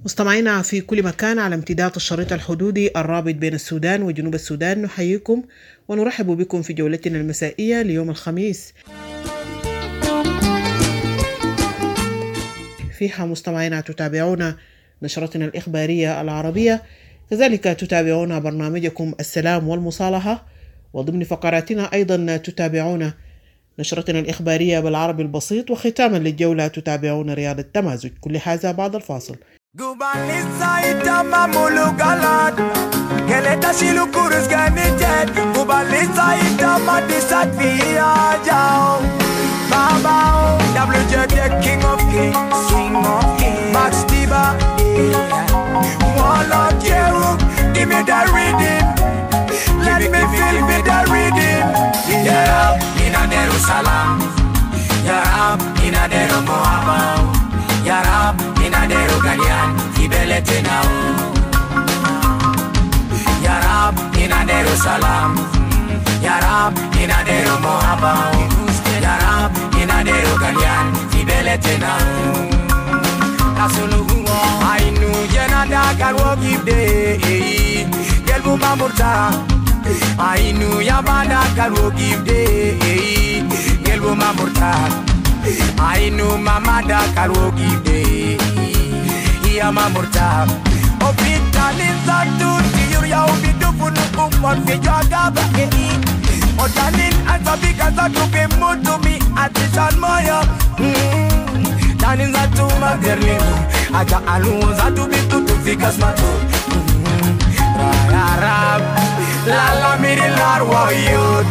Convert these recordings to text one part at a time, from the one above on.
مستمعينا في كل مكان على امتداد الشريط الحدودي الرابط بين السودان وجنوب السودان، نحييكم ونرحب بكم في جولتنا المسائية ليوم الخميس. فيها مستمعينا تتابعون نشرتنا الإخبارية العربية، كذلك تتابعون برنامجكم السلام والمصالحة، وضمن فقراتنا أيضا تتابعون نشرتنا الإخبارية بالعربي البسيط، وختاما للجولة تتابعون رياض التمازج. كل هذا بعد الفاصل. King of kings, Max Diva, Wall of Jeru, give me that reading, let me feel with that reading. Ya Rab, in a Jerusalem, Ya Rab, in a Jeru Moabau, Ya Rab, in a Jeru Ganyan, Ibelete now. Ya Rab, in a Jerusalem, Ya Rab, in a Jeru Moabau, Ya Rab, in a Jeru Ganyan, Ibelete now. I knew Janada can walk if day. Gelbu Mamurta. I knew Yabada can walk if day. Gelbu Mamurta. I knew Mamada can walk if day. Yama Murta. Opitan is that duty. You'll be doing for Fijagaba. Otanin and Sabika to be moved to me at the San Maya. Tanin za tu magerlimu aja alu za tu bitu tu fikas matu ya Rab la la miri larwoyot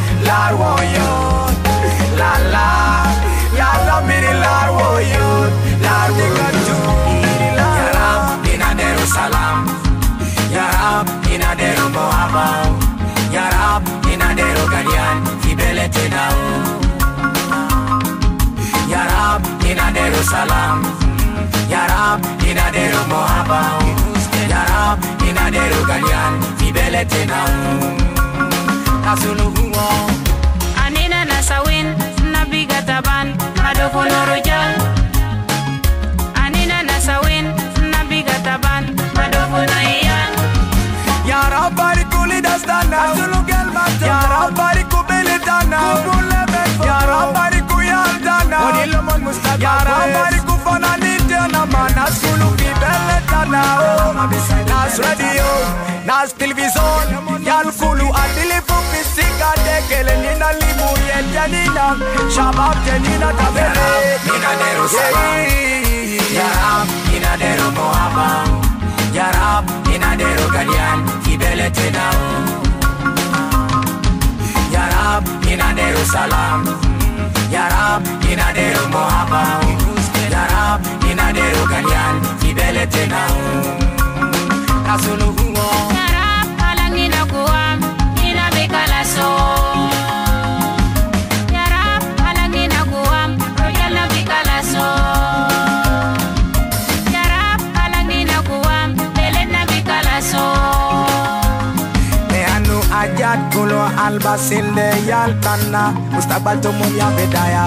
la la miri larwoyot larwogatu ya Rab ina Jerusalem ya Rab ina Jeru Moabau ya Rab ina Jeru Ganyan Ibelete now Ya Rab, in a Jerusalem, Ya Rab, in a Jeru Moabau, Ya Rab, in a Jeru Ganyan, Ibelete now. Kasuluhuo Anina Nasawin, Nabigataban, Madofono Rojal. Anina Nasawin, Nabigataban, Madofono Iyan. Ya Rab, Barikuli Dastana, Zulugel Mata, Ya Rab, Barikubele Dana, Ya Rab, Ya Rabbi kufana nitena Nas kulu kibele tana Nas radio, Nas television Yal kulu adili fufisika Dekele nina limu yenjanina Shabab jenina tabele Nina Jerusalem Ya Rab, Nina Jeru Moabau Ya Rab, Nina Jeru Ganyan Kibele tena Ya Rab, Nina Jerusalem Ya Rab, in a Jeru Moabau Ya Rab, in a Jeru Ganyan Ibelete now Kasuluhuo Ya Rab, halangina kuam Ina bikalaso Ya Rab, halangina kuam Royal na bikalaso Ya Rab, halangina kuam Belet na bikalaso Meanu ajat kulo albasinde yaltana Mustabal tumum ya bedaya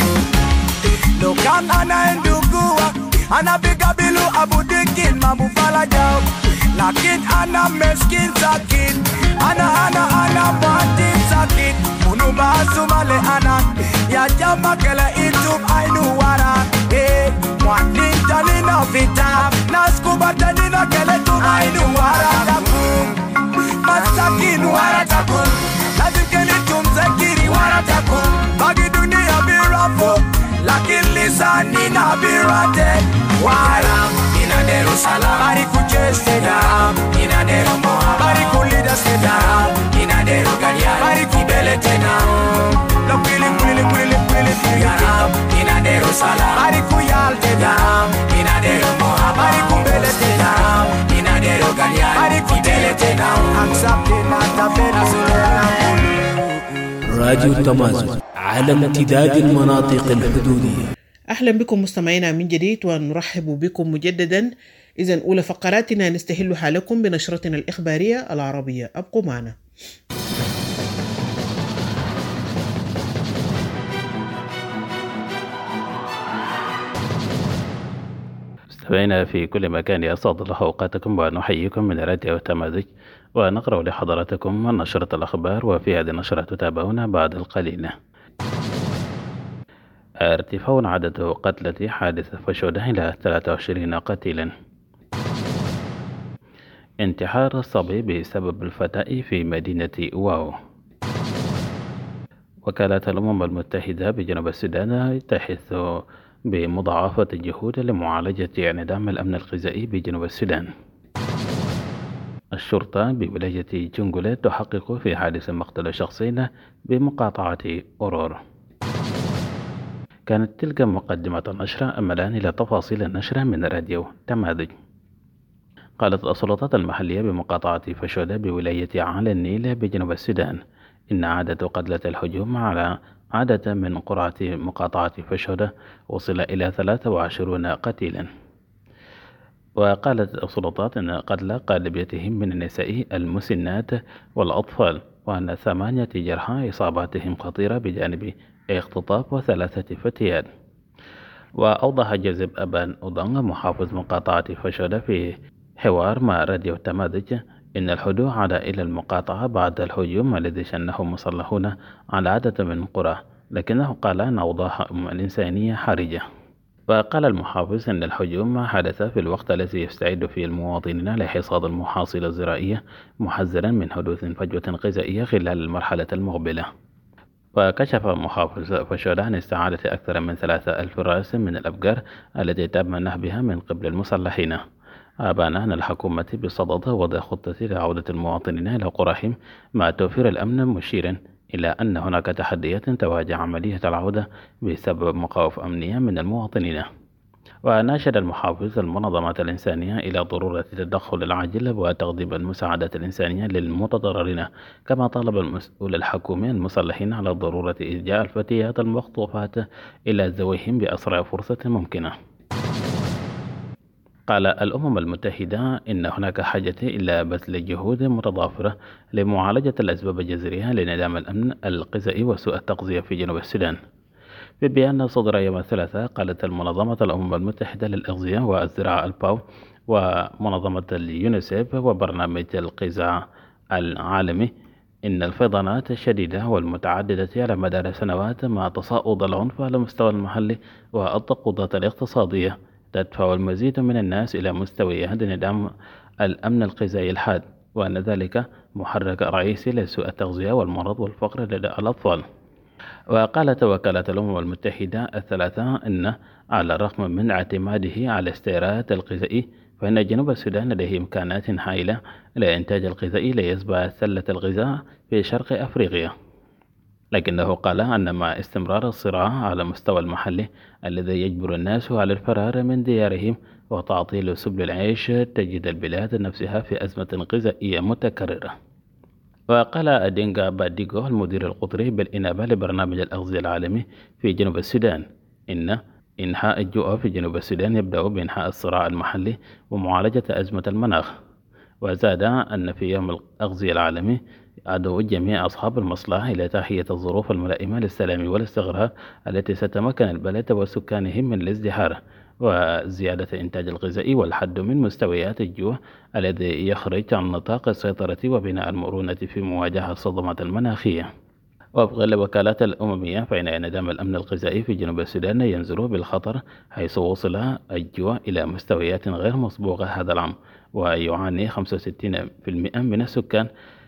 Lokan ana endugua Ana bigabilu abudikin mabufala jaw Lakin ana meskin sakit Ana batin sakit Munumba sumale ana Ya jama kele itub ainu wara Mwanin talina vita Naskubatanina kele tub ainu wara takum Masakin wara takum Lazim kele tum zakiri wara takum Bagi dunia birafo Lakin lisani na birate Wara ina Jerusalem Bariku cheste da ina Jeru Moabau Bariku lida seda ina Jeru Ganyan Bariku belete na Lokili ya Rab ina Jerusalem Bariku yalte da ina Jeru Moabau Bariku belete da ina Jeru Ganyan Bariku belete na Aksapte na tafena sulena راديو التمازج على امتداد المناطق الحدودية. أهلا بكم مستمعينا من جديد ونرحب بكم مجددا. إذن أولى فقراتنا نستهلها لكم بنشرتنا الإخبارية العربية، أبقوا معنا. مستمعينا في كل مكان يسعد الله أوقاتكم ونحييكم من راديو تمازج، ونقرأ لحضراتكم نشرة الأخبار. وفي هذه النشرة تتابعون بعد القليل ارتفاع عدد قتلى حادث فشوده إلى 23 قتيلا، انتحار الصبي بسبب الفتاء في مدينة واو، وكالة الأمم المتحدة بجنوب السودان تحث بمضاعفة الجهود لمعالجة انعدام الأمن الغذائي بجنوب السودان. الشرطة بولاية جنجولة تحقق في حادث مقتل شخصين بمقاطعة أورور. كانت تلك مقدمة النشرة. أما الآن إلى تفاصيل النشرة من راديو تمازج. قالت السلطات المحلية بمقاطعة فشودة بولاية على النيل بجنوب السودان إن عدد قتلى الهجوم على عدد من قرى مقاطعة فشودة وصل إلى 23 قتيلا. وقالت السلطات أن قتلى غالبيتهم من النساء المسنات والأطفال، وأن 8 جرحى إصاباتهم خطيرة بجانب اختطاف و3 فتيات. وأوضح جذب أبان أودانغ محافظ مقاطعة فشودة في حوار مع راديو تمازج إن الهدوء عاد إلى المقاطعة بعد الهجوم الذي شنه مسلحون على عدد من القرى، لكنه قال أن أوضاعهم الإنسانية حرجة. وقال المحافظ أن الهجوم حدث في الوقت الذي يستعد فيه المواطنين لحصاد المحاصيل الزراعية، محذرا من حدوث فجوة غذائية خلال المرحلة المقبلة. وكشف محافظ فشودة عن استعادة أكثر من 3000 رأس من الأبقار التي تم نهبها من قبل المسلحين. أبان أن الحكومة بصدد وضع خطة لعودة المواطنين إلى قراهم مع توفير الأمن، مشيرا إلى أن هناك تحديات تواجه عملية العودة بسبب مخاوف أمنية من المواطنين. وناشد المحافظ المنظمات الإنسانية إلى ضرورة التدخل العاجل وتقديم المساعدات الإنسانية للمتضررين، كما طالب المسؤول الحكومي المسلحين على ضرورة إرجاع الفتيات المخطوفات إلى ذويهم بأسرع فرصة ممكنة. قال الأمم المتحدة إن هناك حاجة إلى بذل جهود متضافرة لمعالجة الأسباب الجذرية لانعدام الأمن الغذائي وسوء التغذية في جنوب السودان. في بيان صدر يوم الثلاثاء، قالت المنظمة الأمم المتحدة للأغذية والزراعة الباو ومنظمة اليونيسيف وبرنامج الغذاء العالمي إن الفيضانات الشديدة والمتعددة على مدار سنوات مع تصاعد العنف على المستوى المحلي والضغوطات الاقتصادية تدفع المزيد من الناس إلى مستويات انعدام الأمن الغذائي الحاد، وأن ذلك محرك رئيسي لسوء التغذية والمرض والفقر لدى الأطفال. وقالت وكالة الأمم المتحدة الثلاثاء أن على الرغم من اعتماده على استيراد الغذائي، فإن جنوب السودان لديه إمكانات هائلة لإنتاج الغذائي ليشبع سلة الغذاء في شرق أفريقيا. لكنه قال أن مع استمرار الصراع على مستوى المحلي الذي يجبر الناس على الفرار من ديارهم وتعطيل سبل العيش، تجد البلاد نفسها في أزمة غذائية متكررة. وقال أدينغا باديغو المدير القطري بالإنابة لبرنامج الأغذية العالمي في جنوب السودان إن إنهاء الجوع في جنوب السودان يبدأ بإنهاء الصراع المحلي ومعالجة أزمة المناخ. وزاد أن في يوم الأغذية العالمي أدعو جميع أصحاب المصلحة إلى تحية الظروف الملائمة للسلام والاستقرار التي ستمكن البلد وسكانهم من الازدهار وزيادة الإنتاج الغذائي والحد من مستويات الجوع الذي يخرج عن نطاق السيطرة وبناء المرونة في مواجهة الصدمات المناخية. وفقا للوكالات الأممية، فإن انعدام الأمن الغذائي في جنوب السودان ينزل بالخطر، حيث وصل الجوع إلى مستويات غير مسبوقة هذا العام، ويعاني 65% من السكان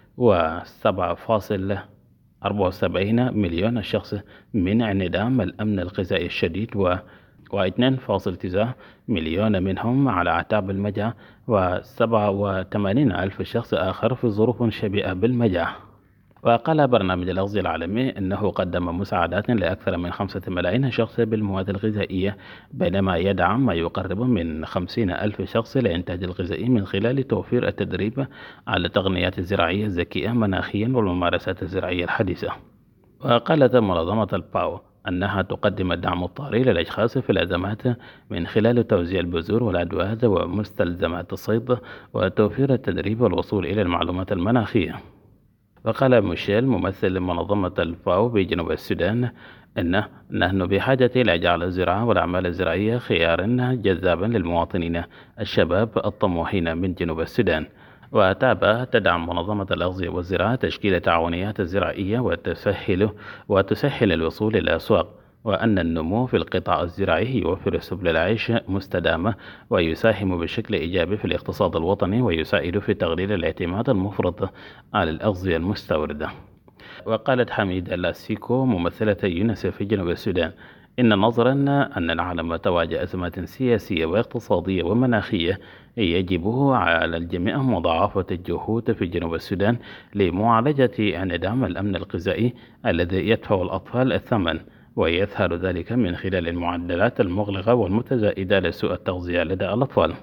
و7.74 مليون شخص من انعدام الأمن الغذائي الشديد، و2.9 مليون منهم على أعتاب المجاعة، و87 ألف شخص آخر في ظروف شبيهة بالمجاعة. وقال برنامج الأغذية العالمي أنه قدم مساعدات لأكثر من 5 ملايين شخص بالمواد الغذائية، بينما يدعم ما يقرب من 50 ألف شخص لإنتاج الغذائي من خلال توفير التدريب على التقنيات الزراعية الذكية مناخيا والممارسات الزراعية الحديثة. وقالت منظمة الباو أنها تقدم الدعم الطارئ للأشخاص في الأزمات من خلال توزيع البذور والأدوات ومستلزمات الصيد وتوفير التدريب والوصول إلى المعلومات المناخية. وقال ميشيل ممثل منظمة الفاو بجنوب السودان نحن بحاجة إلى جعل الزراعة والأعمال الزراعية خيارا جذابا للمواطنين الشباب الطموحين من جنوب السودان. تدعم منظمة الأغذية والزراعة تشكيل تعاونيات زراعية وتسهل الوصول إلى الأسواق، وأن النمو في القطاع الزراعي يوفر سبل العيش مستدامة ويساهم بشكل إيجابي في الاقتصاد الوطني ويساعد في تقليل الاعتماد المفرط على الأغذية المستوردة. وقالت حميدة لاسيكو ممثلة يونيسف في جنوب السودان إن نظرا أن العالم تواجه أزمات سياسية واقتصادية ومناخية يجب على الجميع مضاعفة الجهود في جنوب السودان لمعالجة انعدام الأمن الغذائي الذي يدفع الأطفال الثمن، ويظهر ذلك من خلال المعدلات المغلقة والمتزايدة لسوء التغذية لدى الأطفال.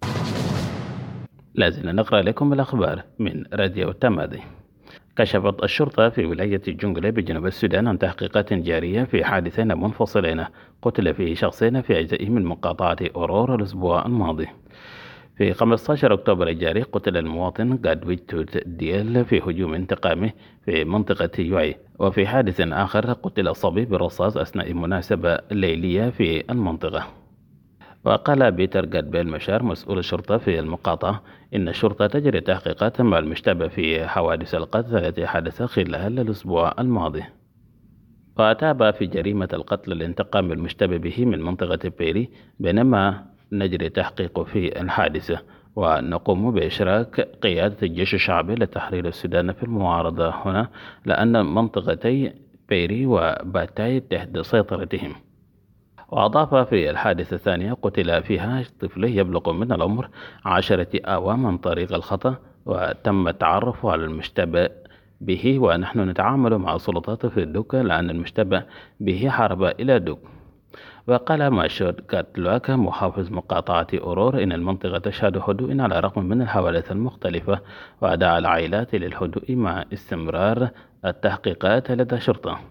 لازلنا نقرأ لكم الأخبار من راديو تمادي. كشفت الشرطة في ولاية جنجلة بجنوب السودان عن تحقيقات جارية في حادثين منفصلين قتل فيه شخصين في أجزاء من مقاطعة أورور الأسبوع الماضي. في 15 أكتوبر الجاري قتل المواطن غادويتوت ديال في هجوم انتقامي في منطقة يوعي، وفي حادث آخر قتل الصبي بالرصاص أثناء مناسبة ليلية في المنطقة. وقال بيتر غادبيل مشار مسؤول الشرطة في المقاطعة إن الشرطة تجري تحقيقات مع المشتبه في حوادث القتل التي حدث خلال الأسبوع الماضي. وتابع في جريمة القتل الانتقام المشتبه به من منطقة بيري، بينما نجري تحقيق في الحادثة ونقوم بإشراك قيادة الجيش الشعبي لتحرير السودان في المعارضة هنا، لأن منطقتي بيري وباتاي تحت سيطرتهم. وأضاف في الحادثة الثانية قتل فيها طفل يبلغ من العمر 10 أعوام عن طريق الخطأ، وتم التعرف على المشتبه به، ونحن نتعامل مع السلطات في الدوك لأن المشتبه به هرب إلى دوك. وقال ماشود كاتلواك محافظ مقاطعة أورور إن المنطقة تشهد هدوء على الرغم من الحوادث المختلفة، ودعا العائلات للهدوء مع استمرار التحقيقات لدى الشرطة.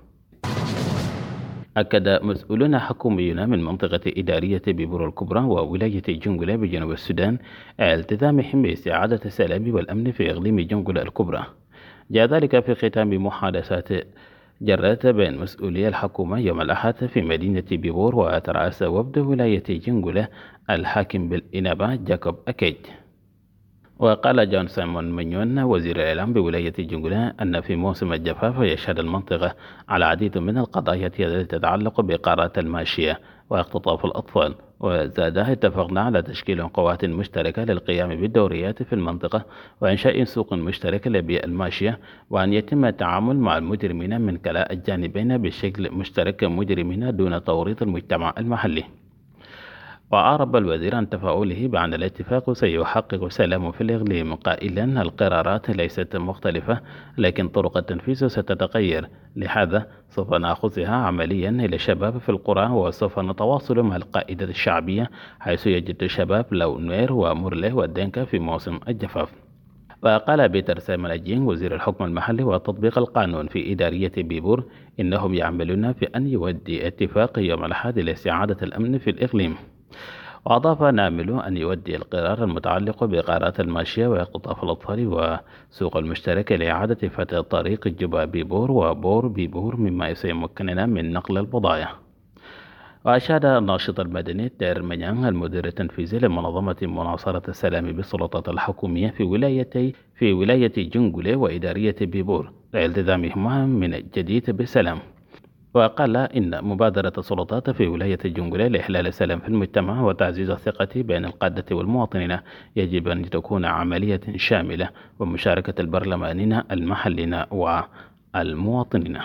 أكد مسؤولون حكوميون من منطقة إدارية بيبور الكبرى وولاية جنجلة بجنوب السودان التزامهم باستعادة السلام والأمن في إقليم جنجلة الكبرى. جاء ذلك في ختام محادثات جرت بين مسؤولي الحكومة يوم الأحد في مدينة بيبور، وترأس وفد ولاية جنجلة الحاكم بالإنابة جاكوب أكيد. وقال جون سيمون منيون وزير الإعلام بولاية جنجلة أن في موسم الجفاف يشهد المنطقة على العديد من القضايا التي تتعلق بقارات الماشية واختطاف الأطفال. وزاد اتفقنا على تشكيل قوات مشتركة للقيام بالدوريات في المنطقة وإنشاء سوق مشترك لبيع الماشية، وأن يتم التعامل مع المجرمين من كلا الجانبين بشكل مشترك مجرمين دون توريط المجتمع المحلي. وأعرب الوزير عن تفاؤله بأن الاتفاق سيحقق سلام في الإقليم، قائلا القرارات ليست مختلفة لكن طرق التنفيذ ستتغير، لهذا سوف نأخذها عمليا إلى الشباب في القرى، وسوف نتواصل مع القائدة الشعبية حيث يجد الشباب لو نوير ومرله والدنكا في موسم الجفاف. وقال بيتر سيمناجين وزير الحكم المحلي وتطبيق القانون في إدارية بيبور إنهم يعملون في أن يودي اتفاق يوم الأحد لاستعادة الأمن في الإقليم. وأضاف نامل أن يودي القرار المتعلق بقارات الماشية واختطاف الأطفال وسوق المشترك لإعادة فتح طريق جبا بيبور وبور بيبور مما سيمكننا من نقل البضائع. وأشاد الناشط المدني دير منيان المدير التنفيذي لمنظمة مناصرة السلام بالسلطات الحكومية في ولاية جنجلة وإدارية بيبور لالتزامهما من جديد بالسلام. وقال إن مبادرة السلطات في ولاية جنجلة لإحلال السلام في المجتمع وتعزيز الثقة بين القادة والمواطنين يجب أن تكون عملية شاملة ومشاركة البرلمانيين المحليين والمواطنين.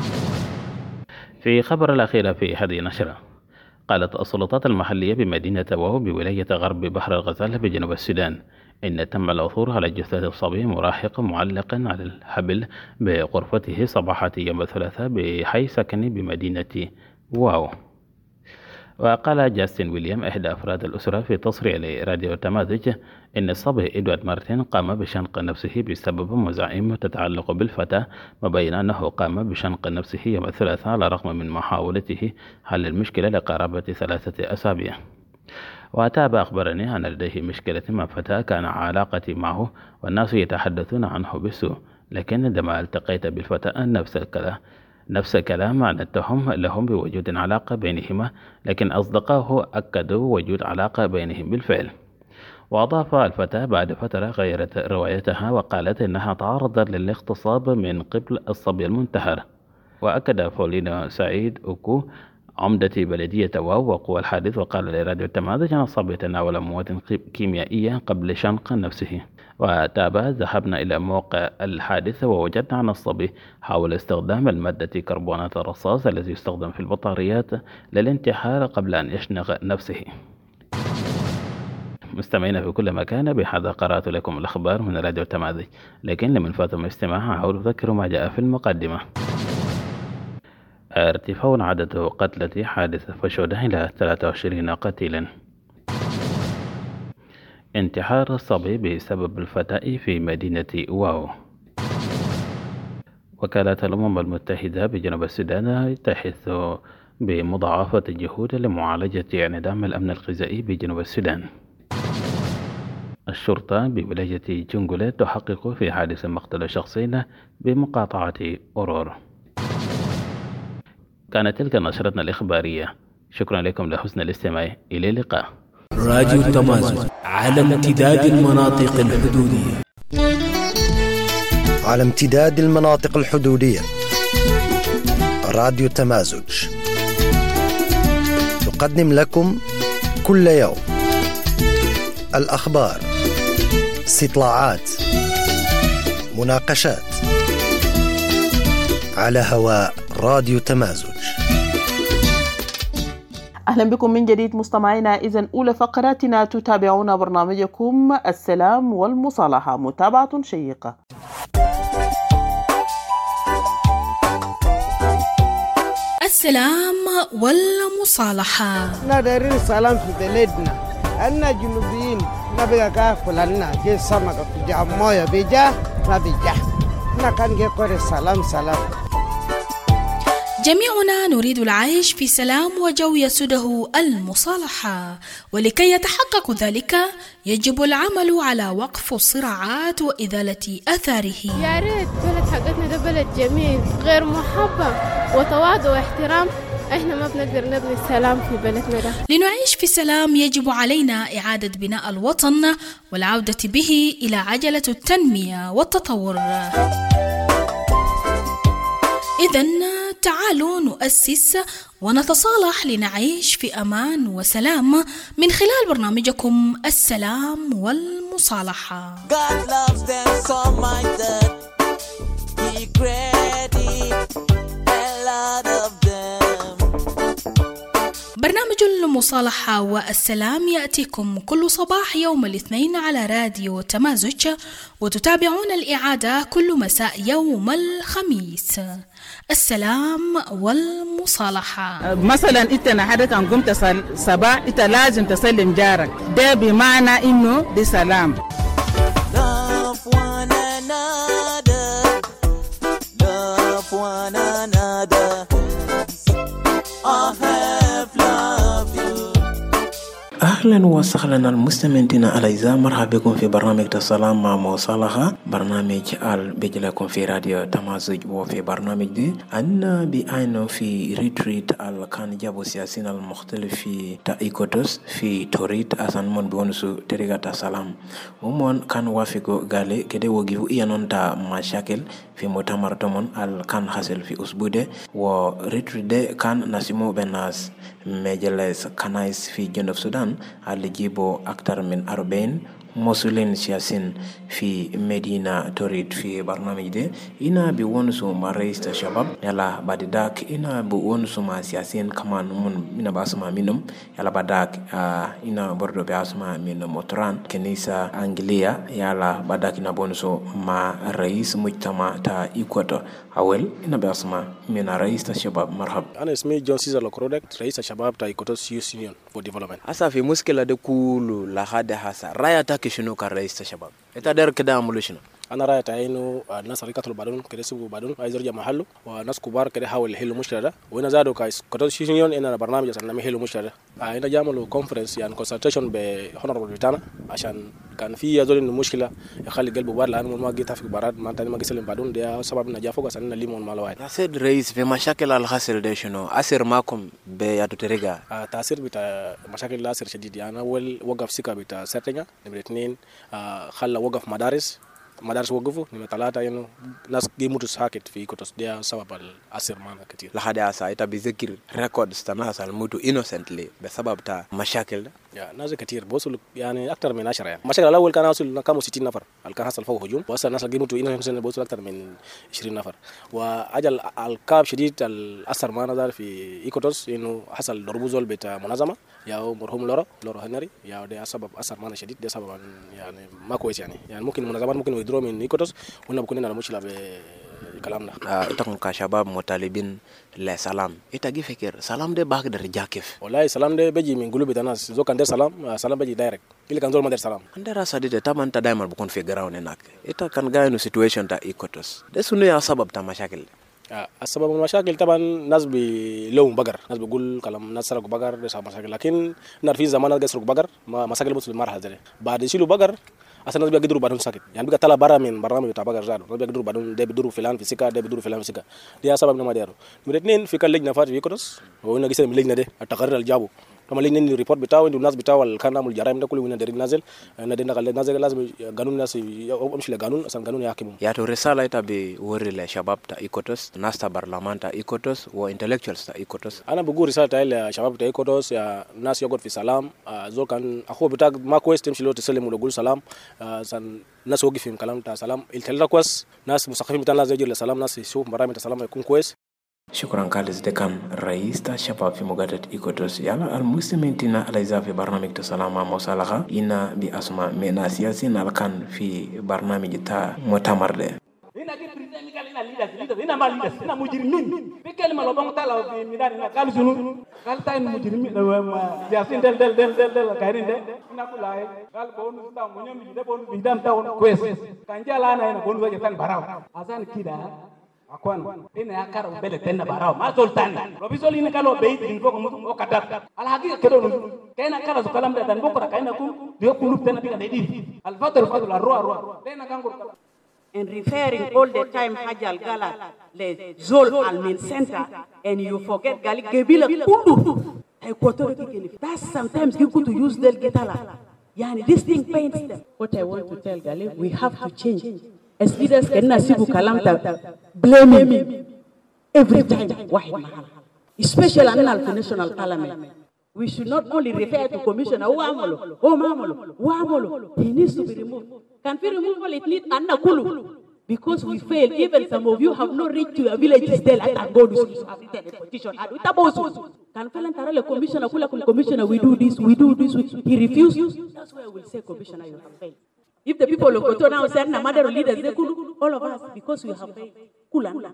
في خبر الأخير في هذه النشرة، قالت السلطات المحلية بمدينة واو بولاية غرب بحر الغزال بجنوب السودان إن تم العثور على جثة الصبي مراهق معلقا على الحبل بغرفته صباحة يوم الثلاثاء بحي سكن بمدينة واو. وقال جاستن ويليام إحدى أفراد الأسرة في تصريح لراديو تمازج إن الصبي إدوارد مارتين قام بشنق نفسه بسبب مزاعم تتعلق بالفتى، وبين أنه قام بشنق نفسه يوم الثلاثاء على الرغم من محاولته حل المشكلة لقرابة 3 أسابيع. وتابع أخبرني أن لديه مشكلة مع فتاة كان علاقتي معه والناس يتحدثون عنه بالسوء، لكن عندما التقيت بالفتاة نفس الكلام نفس الكلام عن التهم لهم بوجود علاقة بينهما، لكن أصدقائه أكدوا وجود علاقة بينهم بالفعل. وأضاف الفتاة بعد فترة غيرت روايتها وقالت إنها تعرضت للاغتصاب من قبل الصبي المنتحر. وأكد فولينا سعيد أوكو عمدة بلدية واو وقوى الحادث وقال لراديو التماذج أن الصبي تناول مواد كيميائية قبل شنق نفسه. وتابع ذهبنا إلى موقع الحادث ووجدنا أن الصبي حاول استخدام المادة كربونات الرصاص الذي يستخدم في البطاريات للانتحار قبل أن يشنق نفسه. مستمعين في كل مكان، بهذا قرأت لكم الأخبار من راديو التماذج، لكن لمن فاتم الاستماع أعود أذكر ما جاء في المقدمة. ارتفاع عدد قتلى حادث فشوده إلى 23 قتيلا. انتحار الصبي بسبب الفتاة في مدينة واو. وكالة الأمم المتحدة بجنوب السودان تحث بمضاعفة الجهود لمعالجة انعدام الأمن الغذائي بجنوب السودان. الشرطة بولاية جنجولة تحقق في حادث مقتل شخصين بمقاطعة أورور. كانت تلك نشرتنا الإخبارية، شكرا لكم لحسن الاستماع، إلى اللقاء. راديو التمازج على امتداد المناطق الحدودية. على امتداد المناطق الحدودية، راديو التمازج تقدم لكم كل يوم الأخبار، استطلاعات، مناقشات على هواء راديو تمازج. أهلا بكم من جديد مستمعينا. إذن أولى فقراتنا تتابعون برنامجكم السلام والمصالحة، متابعة شيقة. السلام والمصالحة. نادرين السلام في بلدنا، أنا جنوبيين نبغى كاكل لنا جي سمكة في جاموية بيجا نبيجا نكان جي كوري سلام. جميعنا نريد العيش في سلام وجو يسوده المصالحة، ولكي يتحقق ذلك يجب العمل على وقف الصراعات وإزالة أثاره. يا ريت بلد حقتنا ده بلد جميل غير محبب وتواضع واحترام، احنا ما بنقدر نبني السلام في بلدنا ده. لنعيش في سلام يجب علينا إعادة بناء الوطن والعودة به إلى عجلة التنمية والتطور. إذن تعالوا نؤسس ونتصالح لنعيش في أمان وسلام من خلال برنامجكم السلام والمصالحة. God loves them so much that He created a lot of them. برنامج المصالحة والسلام يأتيكم كل صباح يوم الاثنين على راديو تمازج، وتتابعون الإعادة كل مساء يوم الخميس. السلام والمصالحة. مثلا انت نحدك ان قمت صباح انت لازم تسلم جارك، ده بمعنى انه دي سلام. Love one another, love one another. I have loved you. أهلا وسهلا المستمعين الأعزاء، مرحبا بكم في برنامج السلام مع مصالحة، برنامج بيجي لكم في راديو تمازج. وفي برنامج دي أنا بأنه في ريتريت كان جابوا سياسيين المختلف في تايكوتوس في توريت أسانمون بونسو تريغة السلام، ومن كان وافقوا قالي كده وجيبوا إيانون تا مشاكل في مؤتمر تومون كان حاصل في أسبوع، وريتريت ده كان نسمو بناس مجلس كنايس في جنوب السودان اللي جيبوا أكثر من 40 مسؤولين سياسيين في مدينة توريد. في برنامج ده إنا بيونسوا مع رئيس الشباب، يلا بعد ذاك إنا بيونسوا مع سياسيين كمان من باسمع منهم، يلا بعد ذاك إنا برضو باسمع من مطران كنيسة أنجليا، يلا بعد ذاك إنا بيونسوا مع رئيس مجتمع تا إيكواتور. أول إنا باسمع من رئيس الشباب. مرحبا، أنا اسمي جون سيزر لوكرودكت، رئيس الشباب تا إيكواتور يوث يونيون فور ديفلوبمنت. أسا في مشكلة ده كله لا حد حاسة رايا تاكي شنو كان رئيس الشباب؟ إنت داير كده أعملوا شنو؟ انا رايت انه الناس اللي قتلوا بعدهم كده سيبوا بعدهم عايز يرجع محله وناس كبار كده حاول يحلوا المشكله ده وهنا زادوا كايس كتر شيشنيون ان برنامج عشان يحلوا المشكله ده هنا جاملوا كونفرنس يعني كونسلتيشن بهونربل بتاعنا عشان كان في يزول انه مشكله يخلي قلبه بار لانه ما جيت في بارات ما تاني ما جسلم بعدهم ده سبب نجاح فوق عشان نليمون مال واحد. يا سيد رئيس في مشاكل الحاصل ده شنو اثر معكم بيادو تريغا؟ تاثير بتاع مشاكل الاثر شديد يعني اول وقف سكه بتاع سرتنيا نمره 2 خلى وقف مدارس وقفوا نمرة 3 انه ناس يموتوا ساكت في كوتوس ده سبب الاثر معنا كتير لحد هسه انت بذكر ريكوردز ناس الموتوا انوسنتلي بسبب تاع مشاكل ده يا ناس كتير بوصلوا يعني اكثر من 10 يعني المشاكل الاول كان وصل كانوا 60 نفر اللي كان حصل فوق هجوم وهسه الناس اللي يموتوا انوسنتلي بوصلوا اكثر من 20 نفر واجل الكاب شديد الاثر معنا ده في ايكوتوس انه حصل ضرب زول بتاع منظمه يا مرحوم لورو هنري يا ده سبب اثر معنا شديد ده سبب يعني ما كويس يعني ممكن المنظمات ممكن يدروا من ايكوتوس ونا بكون لنا مشكله بكلامنا انتم كشباب مطالبين لسلام انت كيف فكر سلام ده بقدر يرجع كيف والله سلام ده بيجي من قلوب الناس زو كان ده سلام بيجي دايركت اللي كان زول ما داير سلام عند راسه دي طبعا انت دايما بكون في جراوند هناك انت كان جاي انه سيتويشن تاع ايكوتوس ده شنو يا سبب تاع مشاكل السبب المشاكل طبعا ناس بيلوم بقر ناس بيقول كلام ناس سرقوا بقر ده سبب مشاكل لكن نعرفين زمان ناس يسرقوا بقر مشاكل بس المرحله دي بعد يشيلوا بقر اصلا الناس بيقدروا بعدهم ساكت يعني بقى طلع برا من برنامج بتاع بقر زادوا الناس بيقدروا بعدهم ده بيدوروا فلان في سكه ده بيدوروا فلان في سكه دي سبب ما داروا نمره 2 في كل لجنه فات في كورس وقلنا قسم اللجنه دي التقرير اللي جابوا لما لجنه الريبورت بتاعه الناس بتاعه اللي كان عامل الجرائم ده كله وين دارين نازل نازل لازم قانون الناس يمشي لقانون عشان قانون يحكمهم يا تو رساله انت بوري للشباب تاع ايكوتوس ناس تاع برلمان تاع ايكوتوس وانتلكتشوالز تاع ايكوتوس انا بقول رساله تاع الشباب تاع ايكوتوس يا ناس يقعد في سلام زول كان اخوه بتاعك ما كويس تمشي له تسلم وتقول سلام عشان الناس وقف في كلام تاع سلام التلاتة كويس ناس مثقفين بتاع لازم يجي لسلام ناس يشوف برامج السلام يكون كويس. شكرا كاليس دكان رئيس تاع شباب في مقاطعة إيكوتوس يلا المسلمين تنا على في برنامج تسلام مصالحة إن بأسماء من سياسيين اللي كان في برنامج تاع مؤتمر ده. هنا كده بريزني قال هنا ليدرز هنا ما ليدرز هنا مجرمين بكلمة لو بقول تعالى في ميدان هنا قالوا شنو قال تاين مجرمين سياسيين دل كايرين ده هنا كلها قال بونو تاع منيم ده بونو ميدان تاون كويس كان جالا أنا بونو زي تان براو أذان كده أكون هنا أكارو بلد تنا براو ما زولتان لو بيزول هنا كانوا بيت ينفق مو كتاب على حقيقة كده كأنه كلا سكلام ده تنبو كرا كأنه كم بيوكلوا تنا بيجا ديدي الفضل الروح تنا كانغور and referring all the time Hajj Al-Gala le Zol Al-Min Center and you forget Gali Gebila Kundu that's sometimes people to use del Getala yani this thing pains them. What I want to tell Gali, we have to change as leaders can nasibu kalamta blaming every time wahid mahal especially in the national parliament. We should not only refer to Commissioner Mamolo, he needs to be removed. Can be removal, it needs Anakulu. Because we fail, even some of you have not reached to your villages there, like I go to a petition. Can fail and tell a commissioner, we do this, he refused. That's why we'll say, Commissioner, you have failed. If the people of Koto now say, Mother leaders, they could, all of us, because we have failed. Kulanda.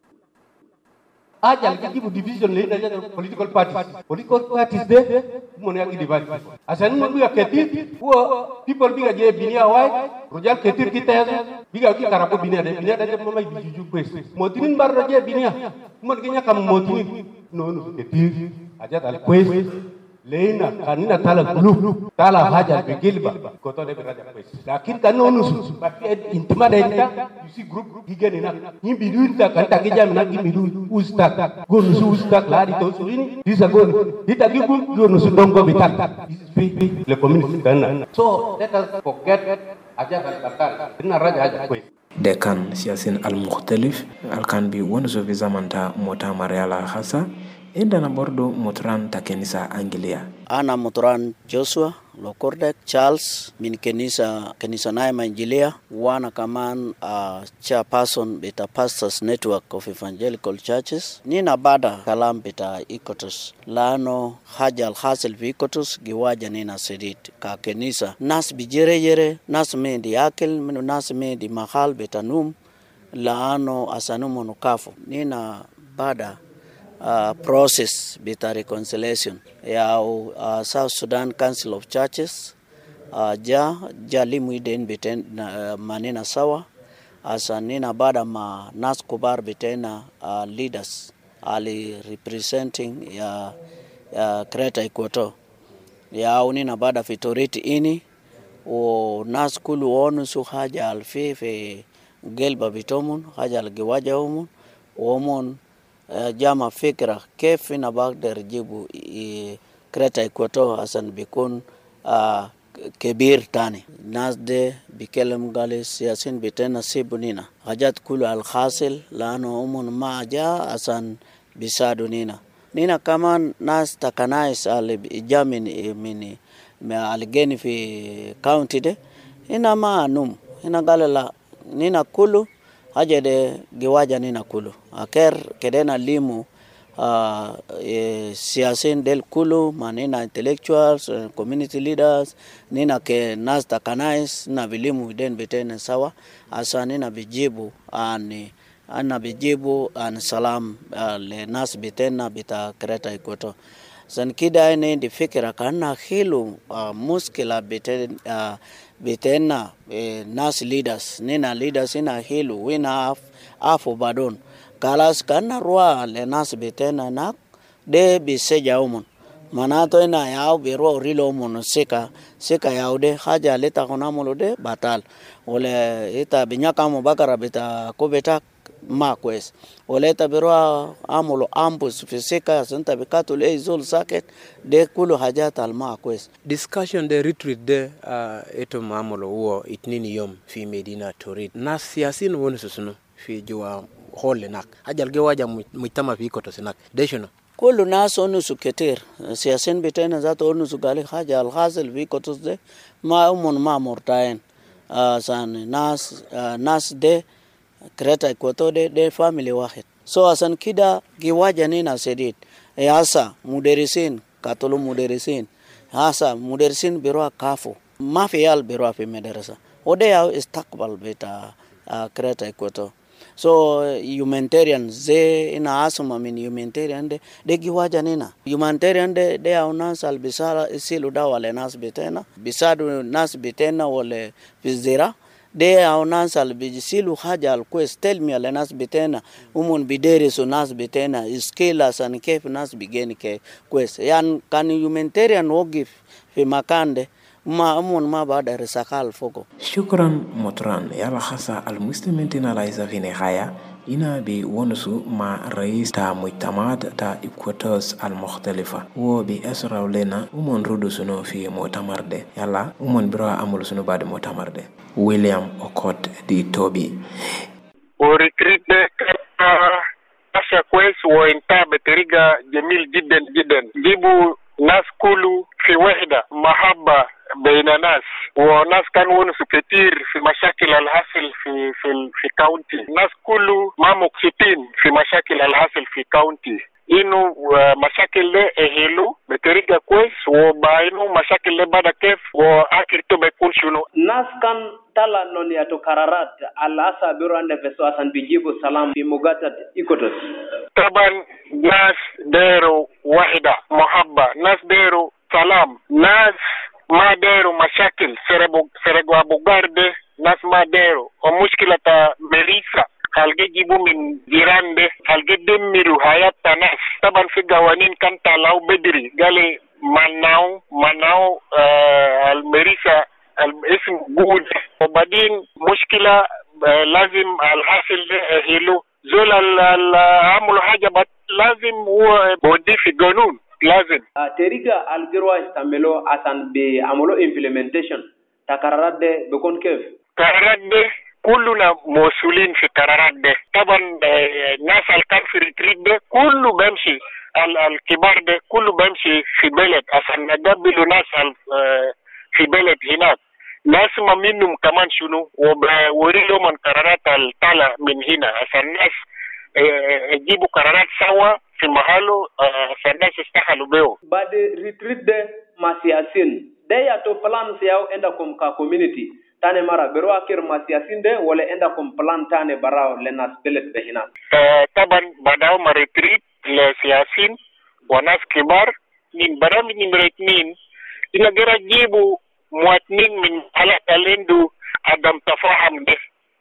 Ajal kibu division leader ya political parties de mone ya divide asan mo biga ketir wo people biga je binia wai rojal ketir kita ya biga ki karapo binia de mo mai biju pes modinin bar je binia mon genya kam modinin no ketir aja dal pes leina kanina tala haja begilba koto de beraja pes lakin kanonu but intimidate you see group higeni na himbidu ta kanta geja na gimidu ustak gonusu ustak lari to so ini disa gon hitagi gonusu dongo bitak le community kana so let us forget aja kata ina raja haja pes dekan siyasin al-mukhtalif al-kan bi wonzo fi zamanta mutamar yala khasa indana bordo mutran ta kenisa Anglia. Ana mutran Joshua Lokordek Charles min kenisa Naima Angelia wana kaman chairperson beta pastors network of evangelical churches nina bada kalam beta Ikotos lano haja al-hasil fi Ikotos giwaja nina sedit ka kenisa nas bijere nas mendi akel nas mendi mahal beta num laano asanumo nukafu nina bada process bita reconciliation ya South Sudan Council of Churches jalimu iden biten manena sawa asanina bada ma nas kubar bitena leaders ali representing ya Kreta Equator ya unina bada fitoriti ini o nas kulu onu su haja alfi gelba bitomun haja algiwaja umun ومن جامع فكرة كيف نقدر نجيب كريتا إكواتور عشان بيكون كبير تاني. الناس دي بيكلم قال السياسيين بتاعنا سيبونينا حاجات كلها الحاصل لأنه هم ما جاء عشان بيساعدوا نينا كمان ناس تكنايس اللي جاء من الجاني في كاونتي ده هنا ما نوم هنا قال لا نينا كله haja de giwaja nina kulu aker kedena limu siyasin del kulu manina intellectuals community leaders nina ke nas takanais na bilimu den betene sawa asa nina bijibu ana bijibu an salam le nas betena bita Kreta Equator san kida ine di fikira kana hilu muskila betena nas leaders nina leaders ina hilu wina afu badon kalas kana ruwa le nas betena na de biseja umun manato ina yao biro rilo umun sika yaude haja leta kona mulode batal ole ita binyaka mo bakara bita kubeta makwes oleta biro amulo ambus fisika santa bikatul ezul saket de kulu hajat al makwes discussion de retreat de eto mamulo wo itnini yom fi Medina Torid nas siyasin wonu susuno fi jwa holle nak ajal ge waja mujtama fi koto sinak deshono kulu nas onu suketir siyasin betena zato onu sugali haja al hasil fi koto de ma umun ma murtain san nas de Kreta Equator de family wahid so asan kida giwaja nina sedit asa muderisin katolo muderisin asa muderisin biro kafu mafiyal biro fi madrasa ode ya istakbal beta Kreta Equator so humanitarian ze ina asuma min humanitarian de giwaja nina humanitarian de aunas albisara isilu dawale nas betena bisadu nas betena wale fizira de aunas albisilu haja alquest tell me alanas betena umun bidere so nas betena iskela san kef nas bigeni ke quest yan kan humanitarian wogif fi makande ma umun ma bada risakal foko shukran motran yala khasa almuslimin ala izafine haya ina bi wonusu ma rais ta mujtamaat ta Equators al-mukhtalifa wo bi asra lena umon rudu suno fi mutamarde yalla umon bira amul suno bade mutamarde William Okot di Tobi o retreat asa kwes wo intabe teriga jamil jiddan jibu nas kulu fi wahda mahabba بين ناس وناس كانوا كتير في مشاكل الحاصل في كاونتي ناس كله ما مقصدين في مشاكل الحاصل في كاونتي إنه مشاكل ده هيلو بطريقة كويس وباينو مشاكل ده بعد كيف وآخرته بيكون شنو ناس كان تلا نونياتو قرارات الأسا بيرو عند فسوا عشان بيجيبوا سلام في مقاطعة إيكوتوس طبعا ناس ديرو واحدة محبة ناس ديرو سلام ناس ما ديرو مشاكل سرقوا أبو غاردة ناس ما ديرو ومشكلة ميليسا halge jibu min jirande halge demiru hayata nas taban fi gawanin kan talaw bedri gale manau almerisa الاسم جود وبعدين مشكلة لازم الحاصل هيلو زول عملوا حاجة لازم هو بودي في قانون لازم تريقة الجروة استعملوا عشان بيعملوا implementation تقرارات ده بيكون كيف؟ قرارات ده كلنا مسؤولين في قرارات ده طبعا الناس اللي في ريتريت ده كله بمشي الكبار ده كله بمشي في بلد عشان نقابلوا ناس في بلد هناك نسمع منهم كمان شنو ووريلهم من قرارات الطالع من هنا عشان الناس يجيبوا قرارات سوا في محله عشان الناس يستحلوا بيه. بعد ريتريت ده مع سياسيين ده ياتو بلان سياو عندكم ككوميونيتي تاني مرة بروا كير مع سياسيين ده ولا عندكم بلان تاني براو لناس بلد بهنا. طبعا بعدها ما ريتريت لسياسيين وناس كبار من برامج نمرة 2 إن جرا جيبوا مواطنين من حالات الهندو عدم تفاهم ده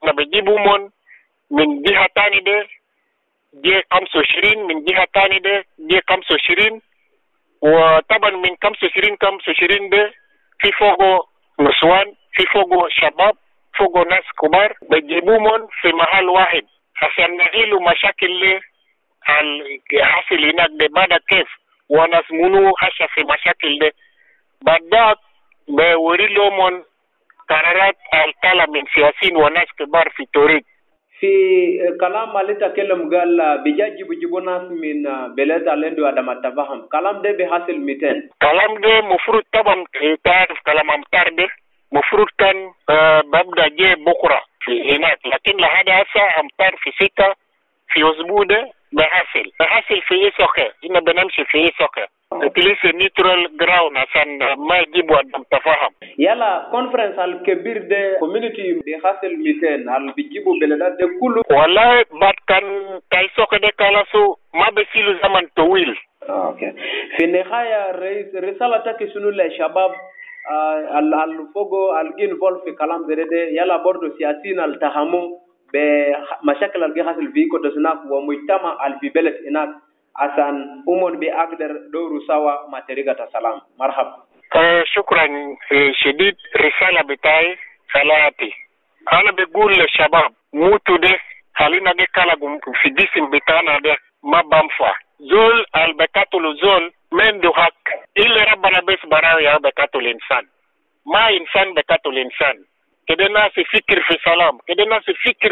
بيجيبهم من جهة تاني ده جي 25 من جهة تاني ده جي 25 وطبعا من 25 ده في فوقه نسوان في فوقه شباب فوقه ناس كبار بيجيبوهم في محل واحد عشان نحلوا مشاكل اللي حاصل هناك ده بعد كيف وناس منو هشا في مشاكل ده بعد بيوري لهم قرارات الطلب من سياسيين وناس كبار في توريد. في كلام اللي تكلم قال بيجيبوا ناس من بلاد اللي عندهم التفاهم كلام ده بيحصل 200 كلام ده مفروض طبعا تعرف كلام امتار ده مفروض كان ببدا جاي بكره في هناك لكن لحد هسه امتار في 6 في اسبوع ده بحصل في إيسوكا إنه بنمشي في إيسوكا تليس نيوترال جراوند عشان ما يجيبوا عدم تفاهم. يلا كونفرنس الكبير ده كوميونيتي بيحصل 200 اللي بيجيبوا بلدات ده كله والله بعد كان تايسوكا ده كلاسو ما بيصيروا زمن طويل. اوكي في النهايه رئيس رسالتك شنو للشباب الفوجو الجين في كلام زي ده يلا برضو سياسيين التهموا بمشاكل اللي حصل في كوتس هناك ومجتمع اللي في بلد هناك عشان بيقدر دوروا سوا مع طريقة السلام. مرحبا. شكرا شديد. رسالة بتاعي ثلاثة. أنا بقول للشباب موتوا ده خلينا دي كلا في جسم بتاعنا ده ما بنفع. زول البكاتل زول من دو حق إلا ربنا بس براو يا بكاتل إنسان ما إنسان بكاتل إنسان كده ناس فكر في سلام كده ناس فكر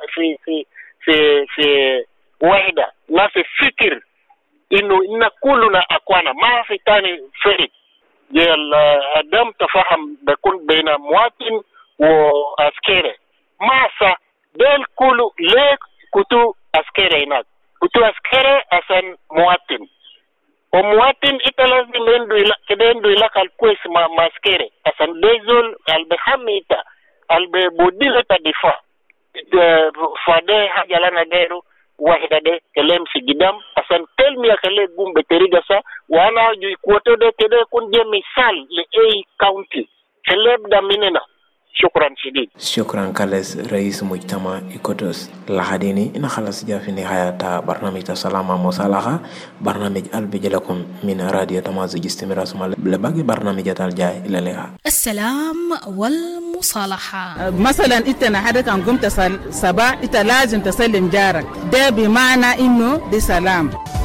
في وحدة ناس فكر إن كلنا أكوانا ما في تاني فرق الدم تفهم بيكون بين مواطن وعسكري ما سا ديل كله ليه كتو عسكري هناك كتو عسكري عشان مواطن ومواطن إنت لازم عنده علاقة كويس مع عسكري عشان ديزول البحمي إنت البوديل تدفع فده حاجة لنا ديرو واحدة ده كلام في قدام عشان كلمة كلام قوم بطريقة سا وأنا يكوتو ده كده يكون ده مثال لأي كاونتي كلام ده مننا. شكرا شديد. شكرا كالس رئيس مجتمع إيكوتوس لحديني إن خلص جاء في نهاية برنامج السلام مصالحة برنامج قلب لكم من راديو تمازج استمرار سمال لباقي برنامج الجاي إلى اللقاء. السلام والمصالحة مثلا إنت نحدك أن قمت صباح إنت لازم تسلم جارك ده بمعنى إنه دي سلام.